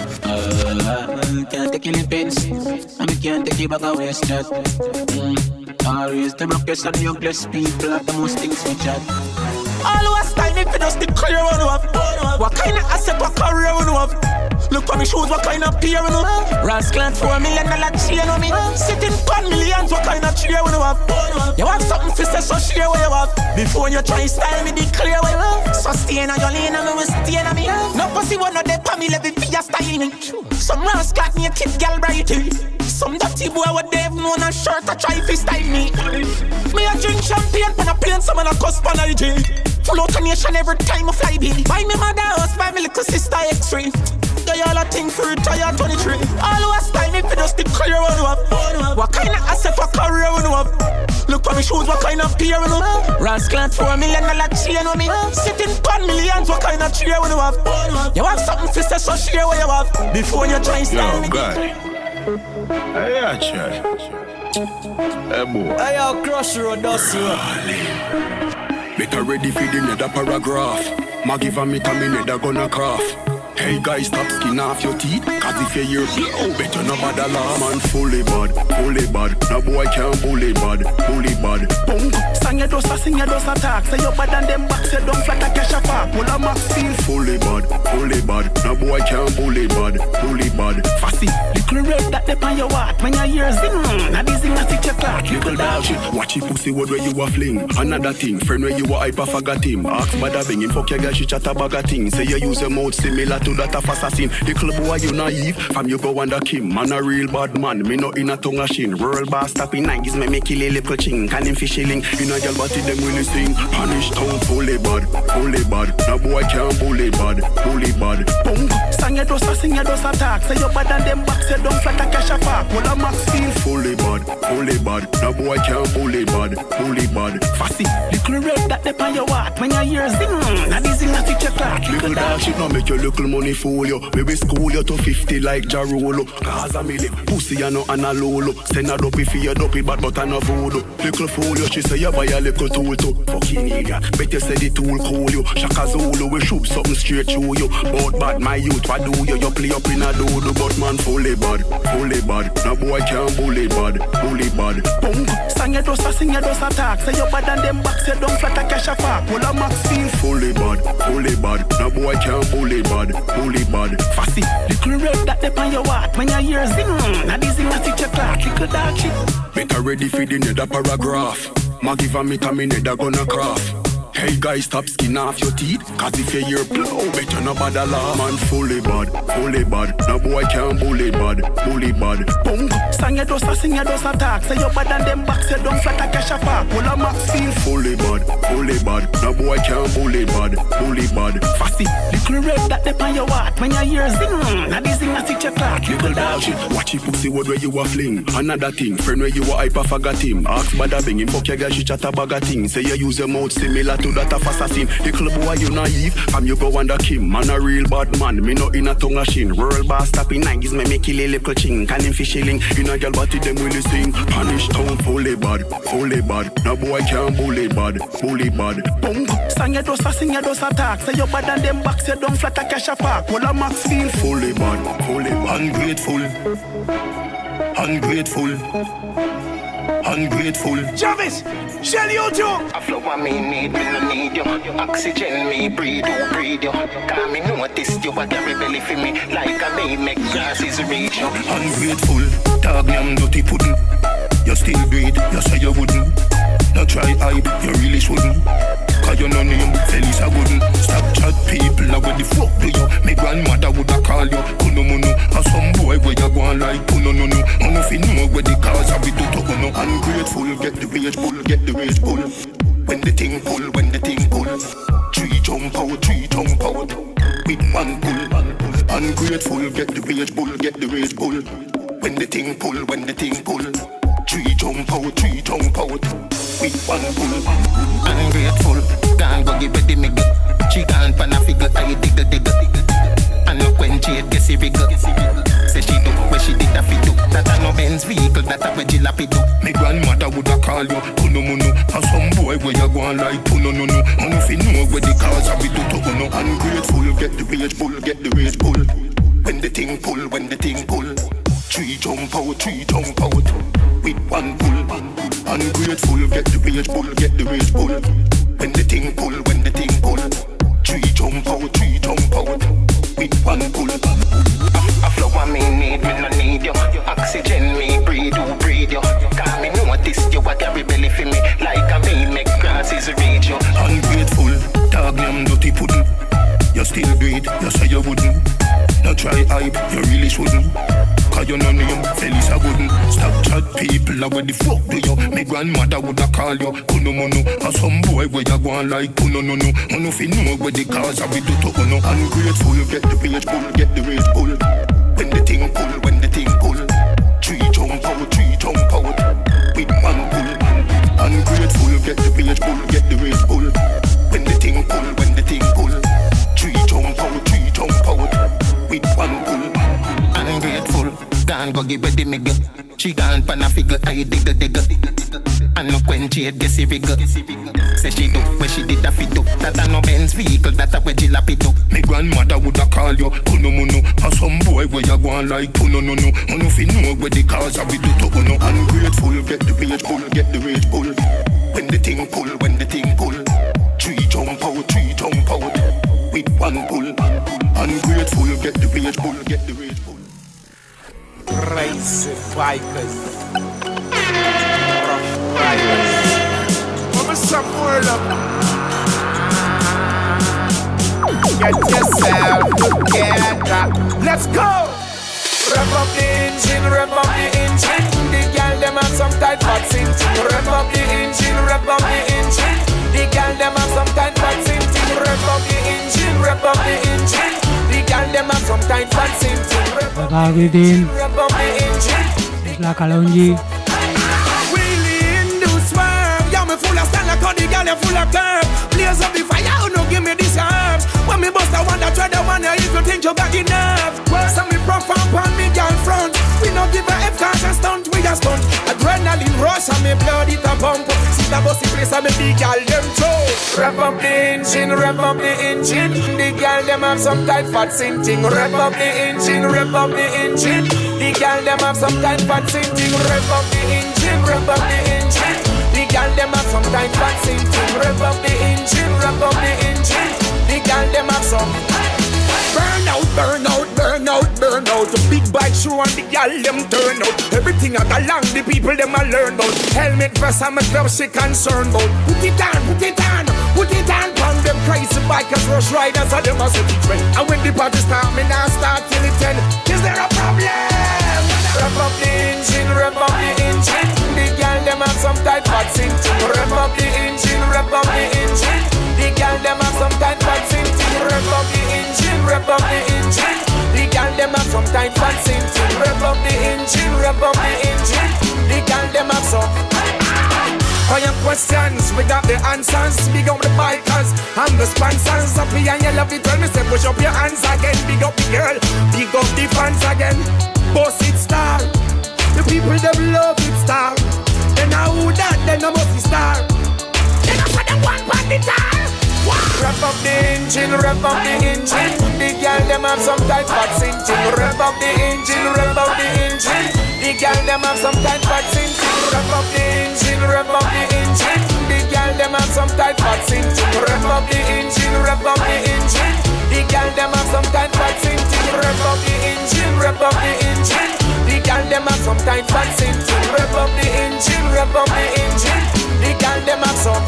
Uh, can't take any pins, and me can't take you back a waste chat. Mm. Always the rockets and the youngest people have the most things for chat. Always time if you just the career on up. What kind of asset, what career on up? Look for me shoes, what kind of peer on up? Rascal four million dollar chain on me. Sitting pan millions, what kind of chair on up? You have something to say, so share what you have. Before you try style me, be clear what you have. So stay on your lane and me will stay on me. No pussy one of them for me, let me be a styling. Some rascal in your kid girl writing. Some dirty boy with Dave Moon and shirt to try to style me. Me a drink champagne, pan a plane, some of the cost pan I G. Full out a nation every time I fly be. Buy me mother house, buy me little sister X-ray. They all a thing for retire twenty-three. Always time if you just the career on up. What kind of asset, what career on up? Look for me shoes, what kind of peer on up? Rascal four million dollar chain on me. Sitting pan millions, what kind of chair on up? You have something to say, so share what you have. Before you try style me. Hey, yeah, church. Hey, boy. Hey, yo, Crossroad, that's you. Make her ready for the nether paragraph. Ma give a me a minute, gonna craft. Hey guys, stop skin off your teeth. Cause if you hear blow, better no bad alarm. Man fully bad, fully bad. No boy can't bully bad, bully bad. Punk, sang your dosa, sing your dosa talk. Say your bad and them back, say don't flat a cash a park. Pull a max feel fully bad, fully bad. No boy can't bully bad, bully bad. Fussy, little red that dip on your heart. When you hear zing, now this zing a stitch your clock. Little dog shit, watch your pussy word where you a fling. Another thing, friend where you a hyper forgot him. Ask bada bang him, fuck your girl, she chat a bag of thing. Say you use your mouth similar to that of assassin. The club boy you naive, from you go under Kim. Man a real bad man, me no in a tongue a shin. World boss tapping nineties, me make kill a little ching. Can him fish shilling, in a girl body them really sing. Punish town, fully bad, fully bad. No boy can't bully bad, bully bad. Punk, sang your dosa, sing your dosa talk. Say your bad and them back, say don't flat a cash a park. Pull a max feel fully bad, fully bad. No boy can't bully bad, bully bad. Fussy, little red that dip on your heart. When you hear zing, now this zing a stitch your clock. Little dog shit no make your little money fool you. Maybe school you to fifty like Jarolo. Cause a milli, pussy you no and a lolo. Send a dopey for your dopey bad but a no voodoo. Little fool you, she say you buy a little tool too. Fucking nigga, bet you say the tool cool you. Shaka Zulu, we shoot something straight through you. But bad my youth, what do you? You play up in a dodo. But man fully bad, fully bad. No boy can't bully bad, bully bad. Punk, sang your dosa, sing your dosa talk. Say your bad and them back, say don't flat a cash a park. Pull a max feel fully bad, fully bad. No boy can't bully bad, bully bad. Fussy, little red that dip on your heart. When you hear zing, now this zing a stitch your clock. Little dog shit. Make her ready for the nether paragraph. Ma give a me a me nether gonna craft. Hey guys, stop skin off your teeth. Cause if you hear blow, better no bad alarm. Man fully bad, fully bad. No boy can't bully bad, bully bad. Punk, sang your dosa, sing your dosa talk. Say your bad and them back, say don't flat a cash a park. Pull a max feel fully bad, fully bad. No boy can't bully bad, bully bad. Fussy, little red that dip on your heart. When you hear zing, now this zing a stitch your clock. Little dog shit, watch your pussy word where you a fling. Another thing, friend where you a hyper forgot him. Ask bada bang him, fuck your girl, she chat a bag of things. Say you use your mouth similar to that of assassin. The club boy you naive, from you go under Kim. Man a real bad man, me no in a tongue a shin. World boss tapping nineties, me make kill a little ching. Can him fish shilling, in a girl body them really sing. Punish town, fully bad, fully bad. No boy can't bully bad, bully bad. Punk, sang your dosa, sing your dosa talk. Say your bad and them back, say don't flat a cash a park. Pull a max feel fully bad, fully bad. Ungrateful, ungrateful, ungrateful. Jarvis, shell you too. A flow of me need, me no need you. Oxygen me breathe, you breathe you. Cause me notice you a carry belly for me. Like a me make grasses reach you. Ungrateful, dog yam dirty pudding. You still breathe, you say you wouldn't. No try hype, you really shouldn't. Cause you no name, Felicia wouldn't. Stop chat people, now what the fuck do you? Me grandmother woulda call you Kuno Muno. Or some boy where you go on like Kuno Nuno. And if you know where the cause are we do to Kuno. Ungrateful, get the rage pull, get the rage pull. When the thing pull, when the thing pull. Three jump out, three jump out. With one pull, ungrateful, get the rage pull, get the rage pull. When the thing pull, when the thing pull. Three jump out, three jump out. With one pull. Ungrateful, can't go give it the miggle. She can't pan a figure, I diggle diggle. And look when she gets a wiggle. Say she do where she did a fit do. That a no Benz vehicle, that a wedgie lappy do. Me grandmother woulda call you Kuno Muno. And some boy where you go on like Kuno Nuno. And if you know where the cars are we do to Uno. Ungrateful, get the rage pull, get the rage pull. When the thing pull, when the thing pull. Three jump out, three jump out. With one pull, ungrateful, get the rage pull, get the rage pull. When the thing pull, when the thing pull. Three jump out, three jump out. With one pull. A, a flow me need, me no need you. Oxygen me breathe, you breathe you. Cause me notice you a carry belly for me. Like a me make grasses reach you. Ungrateful, dog yam dirty pudding. You still breathe, you say you wouldn't. No try hype, you really shouldn't. Cause you no name, Felicia wouldn't. Stop chat people, now where the fuck do you? Me grandmother woulda call you Kuno Muno. And some boy where you go on like Kuno Nuno. And if you know where the cars are we do to Uno. Ungrateful, get the rage pull, get the rage pull. When the thing pull, when the thing pull. Three jump out, three jump out. With one pull. Ungrateful, get the rage pull, get the rage pull. When the thing pull, when the thing pull. Three jump out, three jump out. With one pull. Ungrateful, can't go give it the miggle. She can't pan a figure, I diggle diggle. And no quench it, guess it big. Say she do, where she did a fit do. That a no Benz vehicle, that a where she lap it do. Me grandmother woulda call you Kuno Muno. And some boy where you go on like Kuno no no. Uno fi know where the cause of it do to Uno. Ungrateful, get the rage pull, get the rage pull. When the thing pull, when the thing pull. Three jump out, three jump out. With one pull. Ungrateful, get the rage pull, get the rage pull. Crazy bikers. Rough riders. Come some more up. Get yourself together. Let's go! Rev up the engine, rev up the engine. The girl them have some tight fat sing. Rev up the engine, rev up the engine. The girl them have some tight fat sing. Rev up the engine, rev up the engine. The girl them have some tight fat sing. Bagagidin La Kalonji Wheeling do swerve. Yeah, me full of style like how the girl you full of curve. Blaze up the fire, you no give me this herb. When me bust the one that try the one if you think you got enough. Well, some me perform on me girl front. We no give a F cause a stunt, we a stunt. Adrenaline rush and me blood it a pump. See the bossy place and me big girl them throw. Rev up the engine, rev up the engine. The girl them have some tight fat sinting. Rev up the engine, rev up the engine. The girl them have some tight fat sinting. Rev up the engine, rev up the engine. The girl them have some tight fat sinting. Rev up the engine, rev up the engine. The girl them have some. Burn out, burn out, burn out, burn out. The big bike shoe and the gal them turn out. Everything I got along, the people them I learn about. Helmet vest and my glove she concerned about. Put it on, put it on, put it on. Pound them crazy bikers, rush riders, and them a set the trend. And when the party start, me now start till it ten. Is there a problem? Rev up the engine, rev up the engine. The gal them have some tight fat sinting. Rev up the engine, rev up the engine. The gal them have some tight fat sinting. Rev up the engine, rev up the engine. The gal them have some tight fat sinting. Rev up the engine, rev up the engine. The gal them have some. For your questions, we got the answers. Big up the bikers and the sponsors. Up here and you love it when me say push up your hands again. Big up the girl, big up the fans again. Boss it star, the people them love it star. Then I who that, then I must be star. Then I for them one on the tar. Rev up the engine, rev up the engine. The girl them have some tight fat sinting. Rev up the engine, rev up the engine. The girl them have some tight fat sinting. Rev up the engine, rev up the engine. The girl them have some tight fat sinting. Rev up the engine, rev up the engine. The girl them have some tight fat sinting. Rev up the engine, rev up the engine. The girl them have some tight fat sinting. Rev up the engine, rev up the engine. The girl them have some.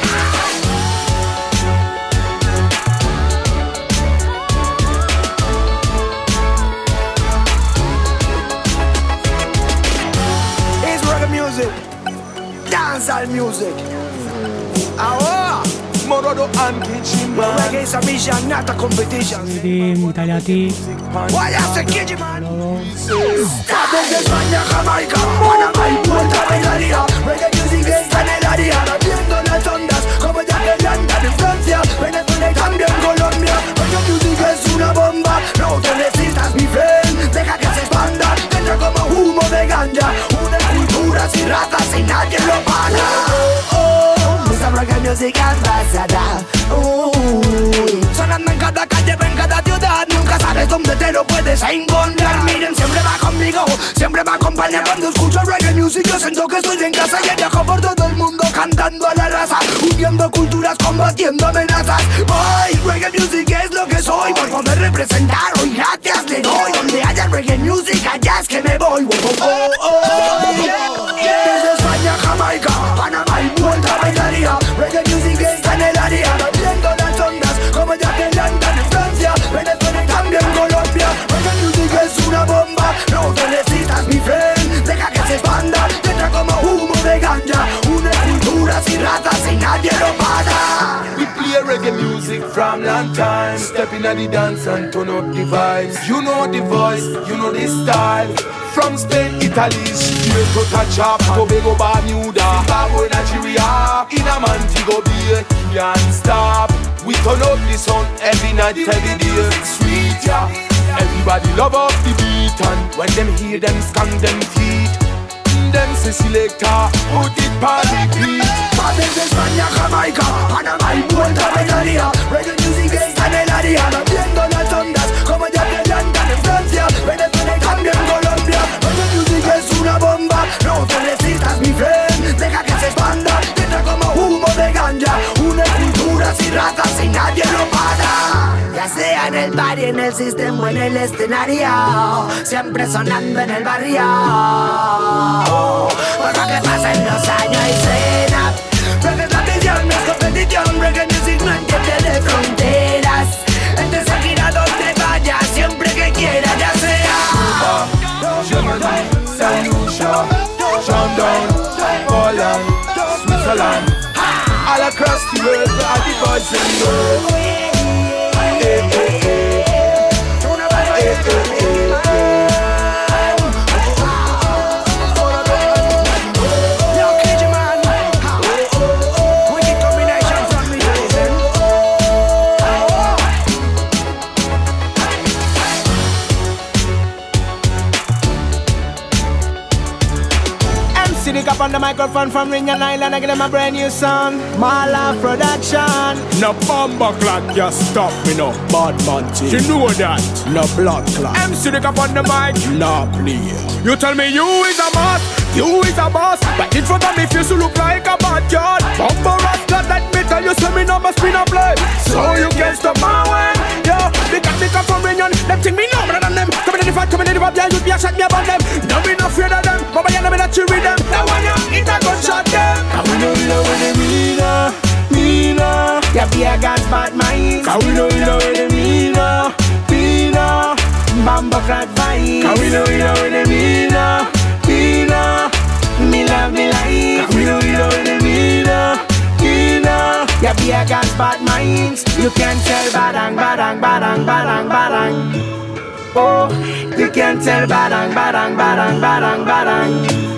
Music, dancehall music. Ah, Morodo and Kitchimba. Reggae is a mission, not a competition. Dim Italiati Why I say Kitchimba? Stop desde España, Jamaica, Panamá y Puerto Bailaría. Reggae music es canelaria. Viendo las ondas como ya que anda en Francia, Venezuela y también Colombia. Reggae music es una bomba. No te necesitas mi friend. Deja que se expanda. Entra como humo de ganja. Y ratas y nadie lo para. Oh, oh, esa reggae music ambassador. Uh, sonando en cada calle, en cada ciudad. Nunca sabes dónde te lo puedes encontrar. Miren, siempre va conmigo, siempre me acompaña. Cuando escucho reggae music yo siento que estoy en casa. Y viajo por todo el mundo cantando a la raza, uniendo culturas, combatiendo amenazas. Ay, reggae music es lo que soy. Por poder representar hoy gracias le doy. Donde haya reggae music allá es que me voy. Oh, oh, oh, oh. Desde España, Jamaica, Panamá y Puerto Bailaría. Reggae music está en el área. Viendo las ondas como ya que andan en Francia, Venezuela y también Colombia. Reggae music es una bomba. No te necesitas mi friend. Deja que se expanda. Entra como humo de ganja. Une culturas y ratas y nadie lo para. We play reggae music from long time. Step in the dance and turn up the vibes. You know the voice, you know the style. From Spain, Italy, straight to Tacha, Tobago, Bermuda, Zimbabwe, Nigeria. In a Montego Bay, can't stop. We turn up the sun every night, every day. Sweet, yeah. Everybody love up the beat, and when them hear them scan them feet. And them say selector, put it on repeat. My business man, ya Jamaica, and I'm my boy, Tabenaria. Reggae music is the melody, and I'm playing on the thunders. Come on, Japan, London, and Francia. When they play, come them Colombia. Reggae music is una bomba. No felicitas, mi friend. Deja que se expanda. Entra como humo de ganja. Una cultura sin ratas, sin nadie lo para. Ya sea en el bar, en el sistema o en el escenario, siempre sonando en el barrio. Por lo que pasen los años y cena. Reggae es la visión, no es competición. Reggae music no entiende de fronteras. Él te seguirá donde vaya, siempre que quiera, ya sea Germany, Saint Lucia, London, Poland, Switzerland. All across the world, all the boys in the world. Hey, hey, hey. Hey, hey, hey. Sidic up on the microphone from Ringan Island. I give them a brand new song, Mala Production. No bomber clock, just stop me no bad man thing. You know that. No blood clot. M Sidic up on the mic, no play. You tell me you is a boss, you is a boss, but in front of me feels to look like a bad yard. Bomber rock, that let me tell you, so me no must be no play. So you can stop my way, yo. Because me come from Ringan, them think me no better than them. Coming in the fight, coming in the vibe, yeah, you be a shot me about them. No me no afraid of them, but I know me that you read them. Now when you hit a gunshot them, and we know you know what they mean, uh, mean, uh. Yeah, be a God's bad mind. Cause we know you know what they mean, uh, mean, uh. Bamba crack vibes. Cause we know you know what they mean, uh, mean, uh. Me love me life. Cause we know you know what they mean, uh, mean, uh. Yeah, be a God's bad minds. You can't tell badang, badang, badang, badang, badang. Oh, you can't tell badang, badang, badang, badang, badang.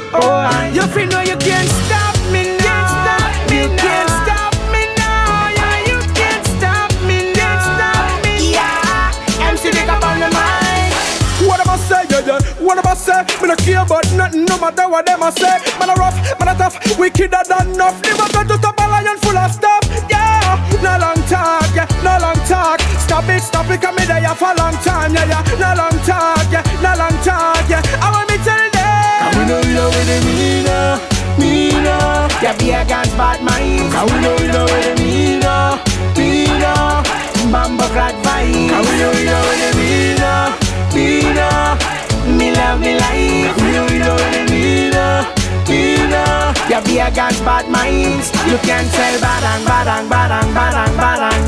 Oh, you feel no, you can't stop me now. Stop me you now. Can't stop me now. Yeah, you can't stop me now. Can't stop me. Yeah, M C Dick up on the mic. What am I say, yeah, yeah? What am I say? Me no care about nothing, no matter what them I say. Man a rough, man a tough, wickeder than enough. Never got to stop a lion full of stuff. Yeah, no long talk, yeah, no long talk. Stop it, stop it, come me there for a long time, yeah, yeah. No long talk, yeah, no long talk, yeah. I want me tell them. Cause we know you know what they mean, uh, mean, uh. Yeah, be a God's bad mind. Cause we know you know what they mean, uh, mean, uh. Bamba crack vibes. Cause we know you know what they mean, uh, mean, uh. Me love me life. Cause we know you know what they mean, uh, mean, uh. Yeah, be a God's bad minds. You can't tell badang, badang, badang, badang, badang.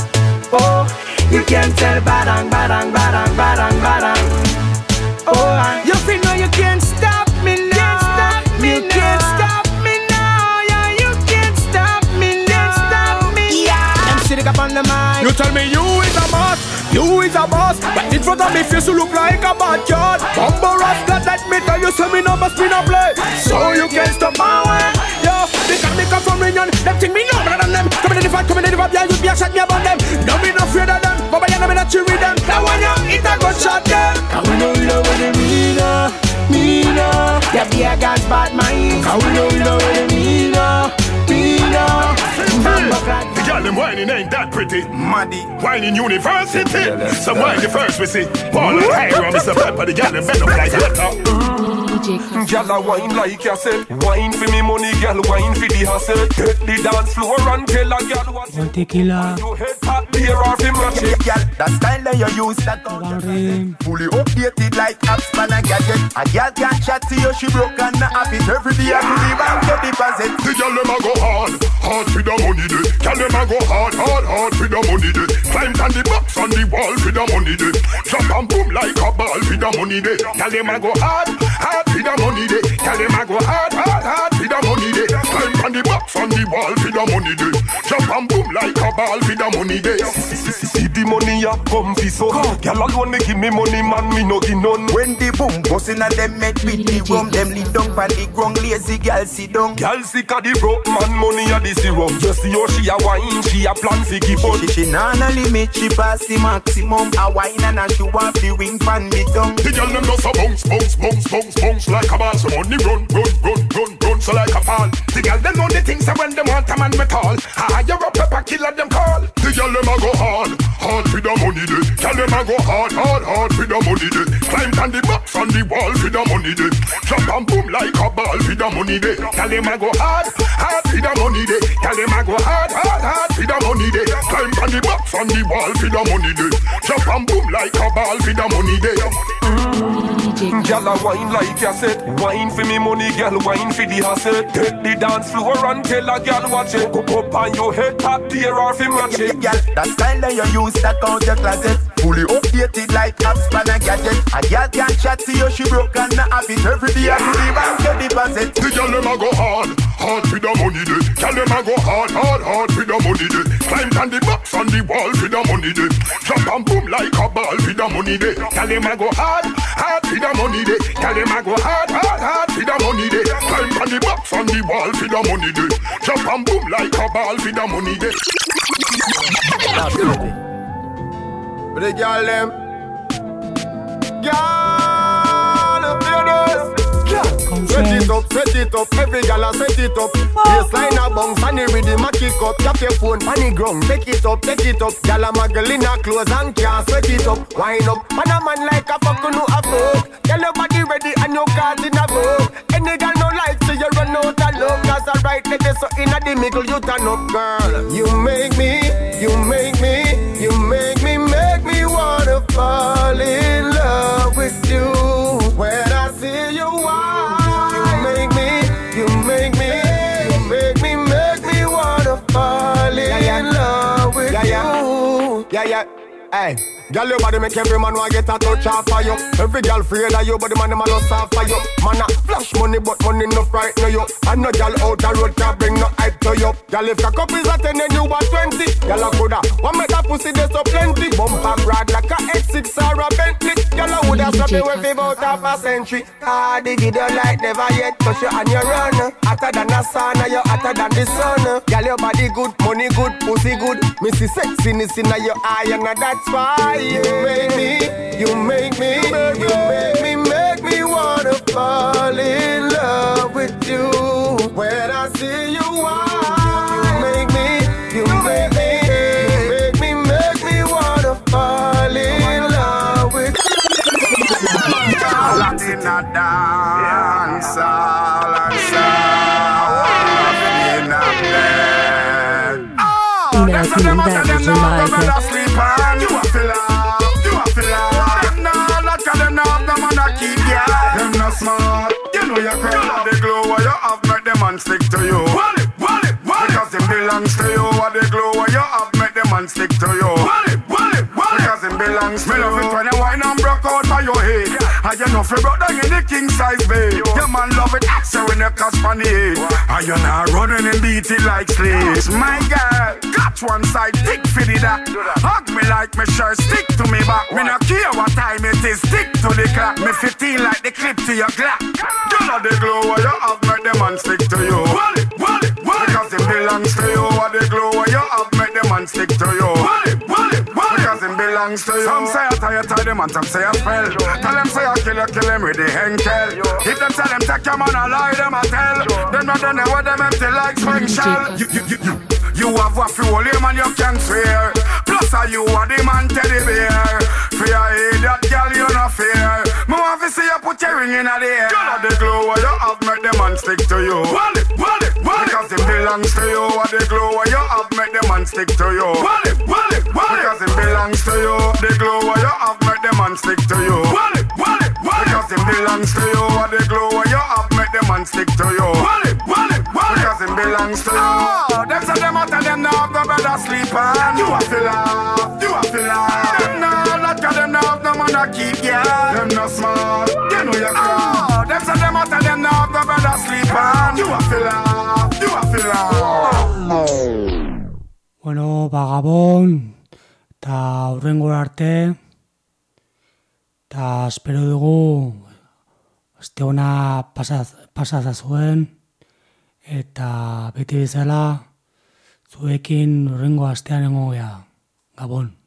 Oh, you can't tell badang, badang, badang, badang, badang. Oh, you feel no, you can't stop me now. Can't stop me you now. Can't stop me now. Yeah, you can't stop me now. Can't stop me. Yeah. I'm sitting up on the mic. You tell me you is a boss, you is a boss, but in front of me face you look like a backyard. Bumble rap, God let me tell you, so me no must be no play. So you can't stop my way. Yo, because me come from Ringan, them think me no better than them. Coming in the fight, coming in the vibe, yeah, you be a shot me about them. No me no afraid of them, but I know me that you read them. Now when you hit a gunshot them, cause we know you know what they mean, uh, mean, uh. Yeah, be a God's bad mind. Cause we know you know what they mean, uh, mean, uh. The girl them whining ain't that pretty. Maddy whining university. Some wine the first we see. Paul and Kyra, Mister Pepper, the girl them bend up like letter. Girl a wine like yourself. Wine for me money, girl wine for the hustle. Take the dance floor and tell a girl what's One tequila. you head hot beer off him match it. Girl, that style that you use that fully updated like apps man a gadget. A girl can't chat to you, she broke and not happy. Every day I do the bank get deposit. The girl them a go hard, hard for the money day. Girl them a go hard, hard, hard for the money day. Climb on the box on the wall for the money day. Jump and boom like a ball for the money day. Girl them a go hard, hard for the money day. Girl them a go hard, hard, hard for the money day. Climb on the box on the wall for the money day. Jump and boom like a ball for the money day. See the money ya come fi so. Girl alone me give me money, man me no give none. When the boom bustin' and them make with the rum, them lead down for the ground, lazy girl sit down. Girl sick of the broke man, money a the serum. Just see how she a wine, she a plan fi give up. She, she nah no limit, she pass the maximum. A wine and a she want the ring pan me down. The girl them just a bounce, bounce, bounce, bounce, bounce like a ball. So money run, run, run, run, run, so like a fall. The girl them know the things that when them want a man me tall. Ah, you up pepper killer them call. The girl them a go hard, hard for the money day. Girl them a go hard, hard, hard for the money day. Climb on the box on the wall for the money day. Jump and boom like a ball for the money day. Girl them a go hard, hard for the money day. Girl them a go hard, hard, hard for the money day. Climb on the box on the wall for the money day. Jump and boom like a ball for the money day. Girl a wine like you said. Wine for me money, girl, wine for the asset. Take the dance floor and tell a girl watch it. Go up on your head, top tier or fi match it. Girl, that style that you use, that out your closet. Fully updated like apps pan a gadget. A girl can't chat to you, she broke and not have it every day. To the bank, your deposit. The girl them a go hard, hard for the money day. Girl them a go hard, hard, hard for the money day. Climb on the box on the wall for the money day. Jump and boom like a ball for the money day. Girl them a go hard, hard for the money day. Girl them a go hard, hard, hard for the money day. Climb on the box on the wall for the money day. Jump and boom like a ball for the money day. But the girl them, girl, you know. Set it up, set it up, every gal a set it up. Baseline a bounce and the rhythm a kick up. Tap your phone, panic ground, take it up, take it up. Gal a muggle in her clothes and can't sweat it up. Wind up, man a man like a fuck no a fuck. Girl your body ready and your cards in a book. Any gal no like so you run out of love. Cause a right leg is so inna the middle you turn up, girl. You make me, you make me, you make me, make me wanna fall in love with you. When I see you walk. You make me, you make me, make me wanna fall in yeah, yeah. love with yeah, yeah. you. Yeah, yeah, hey. Girl, your body make every man want get a touch off of you. Every girl afraid of you, but the man them a lust off of you. Man a flash money, but money no frighten you. And no girl out the road can bring no hype to you. Girl, if a cup is a ten and you are twenty, girl a coulda one make that pussy there so plenty. Bumper broad like a X six or a Bentley. Girl a woulda stop you with about half a century. Ah, the video light never yet touch you on your run. Hotter than a sauna, you hotter than the sun. Girl, your body good, money good, pussy good. Missy sexiness in your eye, and that's why. You make me, you make me, you make me, make me wanna fall in love with you. When I see you walk, you make me, you make me, you make me, make me wanna fall in love with you. Latin a dance, all and sound in a bed. Oh, that's a them out of them now, go better sleep on. You a feel them now, look at them now, them man a keep ya. Them not smart, you know you cry. They glow what you have, make them man stick to you. Wally, wally, wally. Because them belongs to you. What they glow what you have, make them man stick to you. Wally, wally, wally. Because them belongs to you. Me love it when you wine and broke out by your head. And you know fi broke down in the king size bed. Your man love it, so when you catch on the head. And you now running and beat it like slaves. My girl, catch one side, tick for the that. Hug me like me shirt, stick to me back. Me no care what time it is, stick to the clock. Me fifteen like the clip to your Glock. You know the glow what you have, make them man stick to you. Wally, wally, wally. Because it belongs to you. What the glow what you have, make them man stick to you. Wally, wally, wally. Because it belongs to you. Some say I tie you, tie them, and some say I spell. Tell them say I kill you, kill them with the henkel. If them tell them take your man, I lie them, I tell. Them not done what them empty like spring shell. You, you, you, you. You have a few of them and you can't swear. Plus are you are the man teddy bear. Fear I that girl you no fear. Me want to see you put your ring in the air. Girl of the glow what you have make the man stick to you. Wally, wally, wally. Because it belongs to you. What the glow what you have make the man stick to you. Wally, wally, wally. Because it belongs to you. The glow what you have make the man stick to you. Wally, wally, wally. Because it belongs to you. What the glow what you have make the man stick to you. Wally, wally, wally. Because it belongs to you. Oh, them say them out of them now go better sleep on. You a feel off, you a feel off. Them now lot of them now no man a keep ya. Them not smart, you know you cry. Oh, them say them out of them now go better sleep on. You a feel off, you a Bueno, bagabon, eta hurrengora arte, eta espero dugu, este ona pasatza zuen, eta beti bezala, zuekin hurrengo astean egongo gea. Gabon.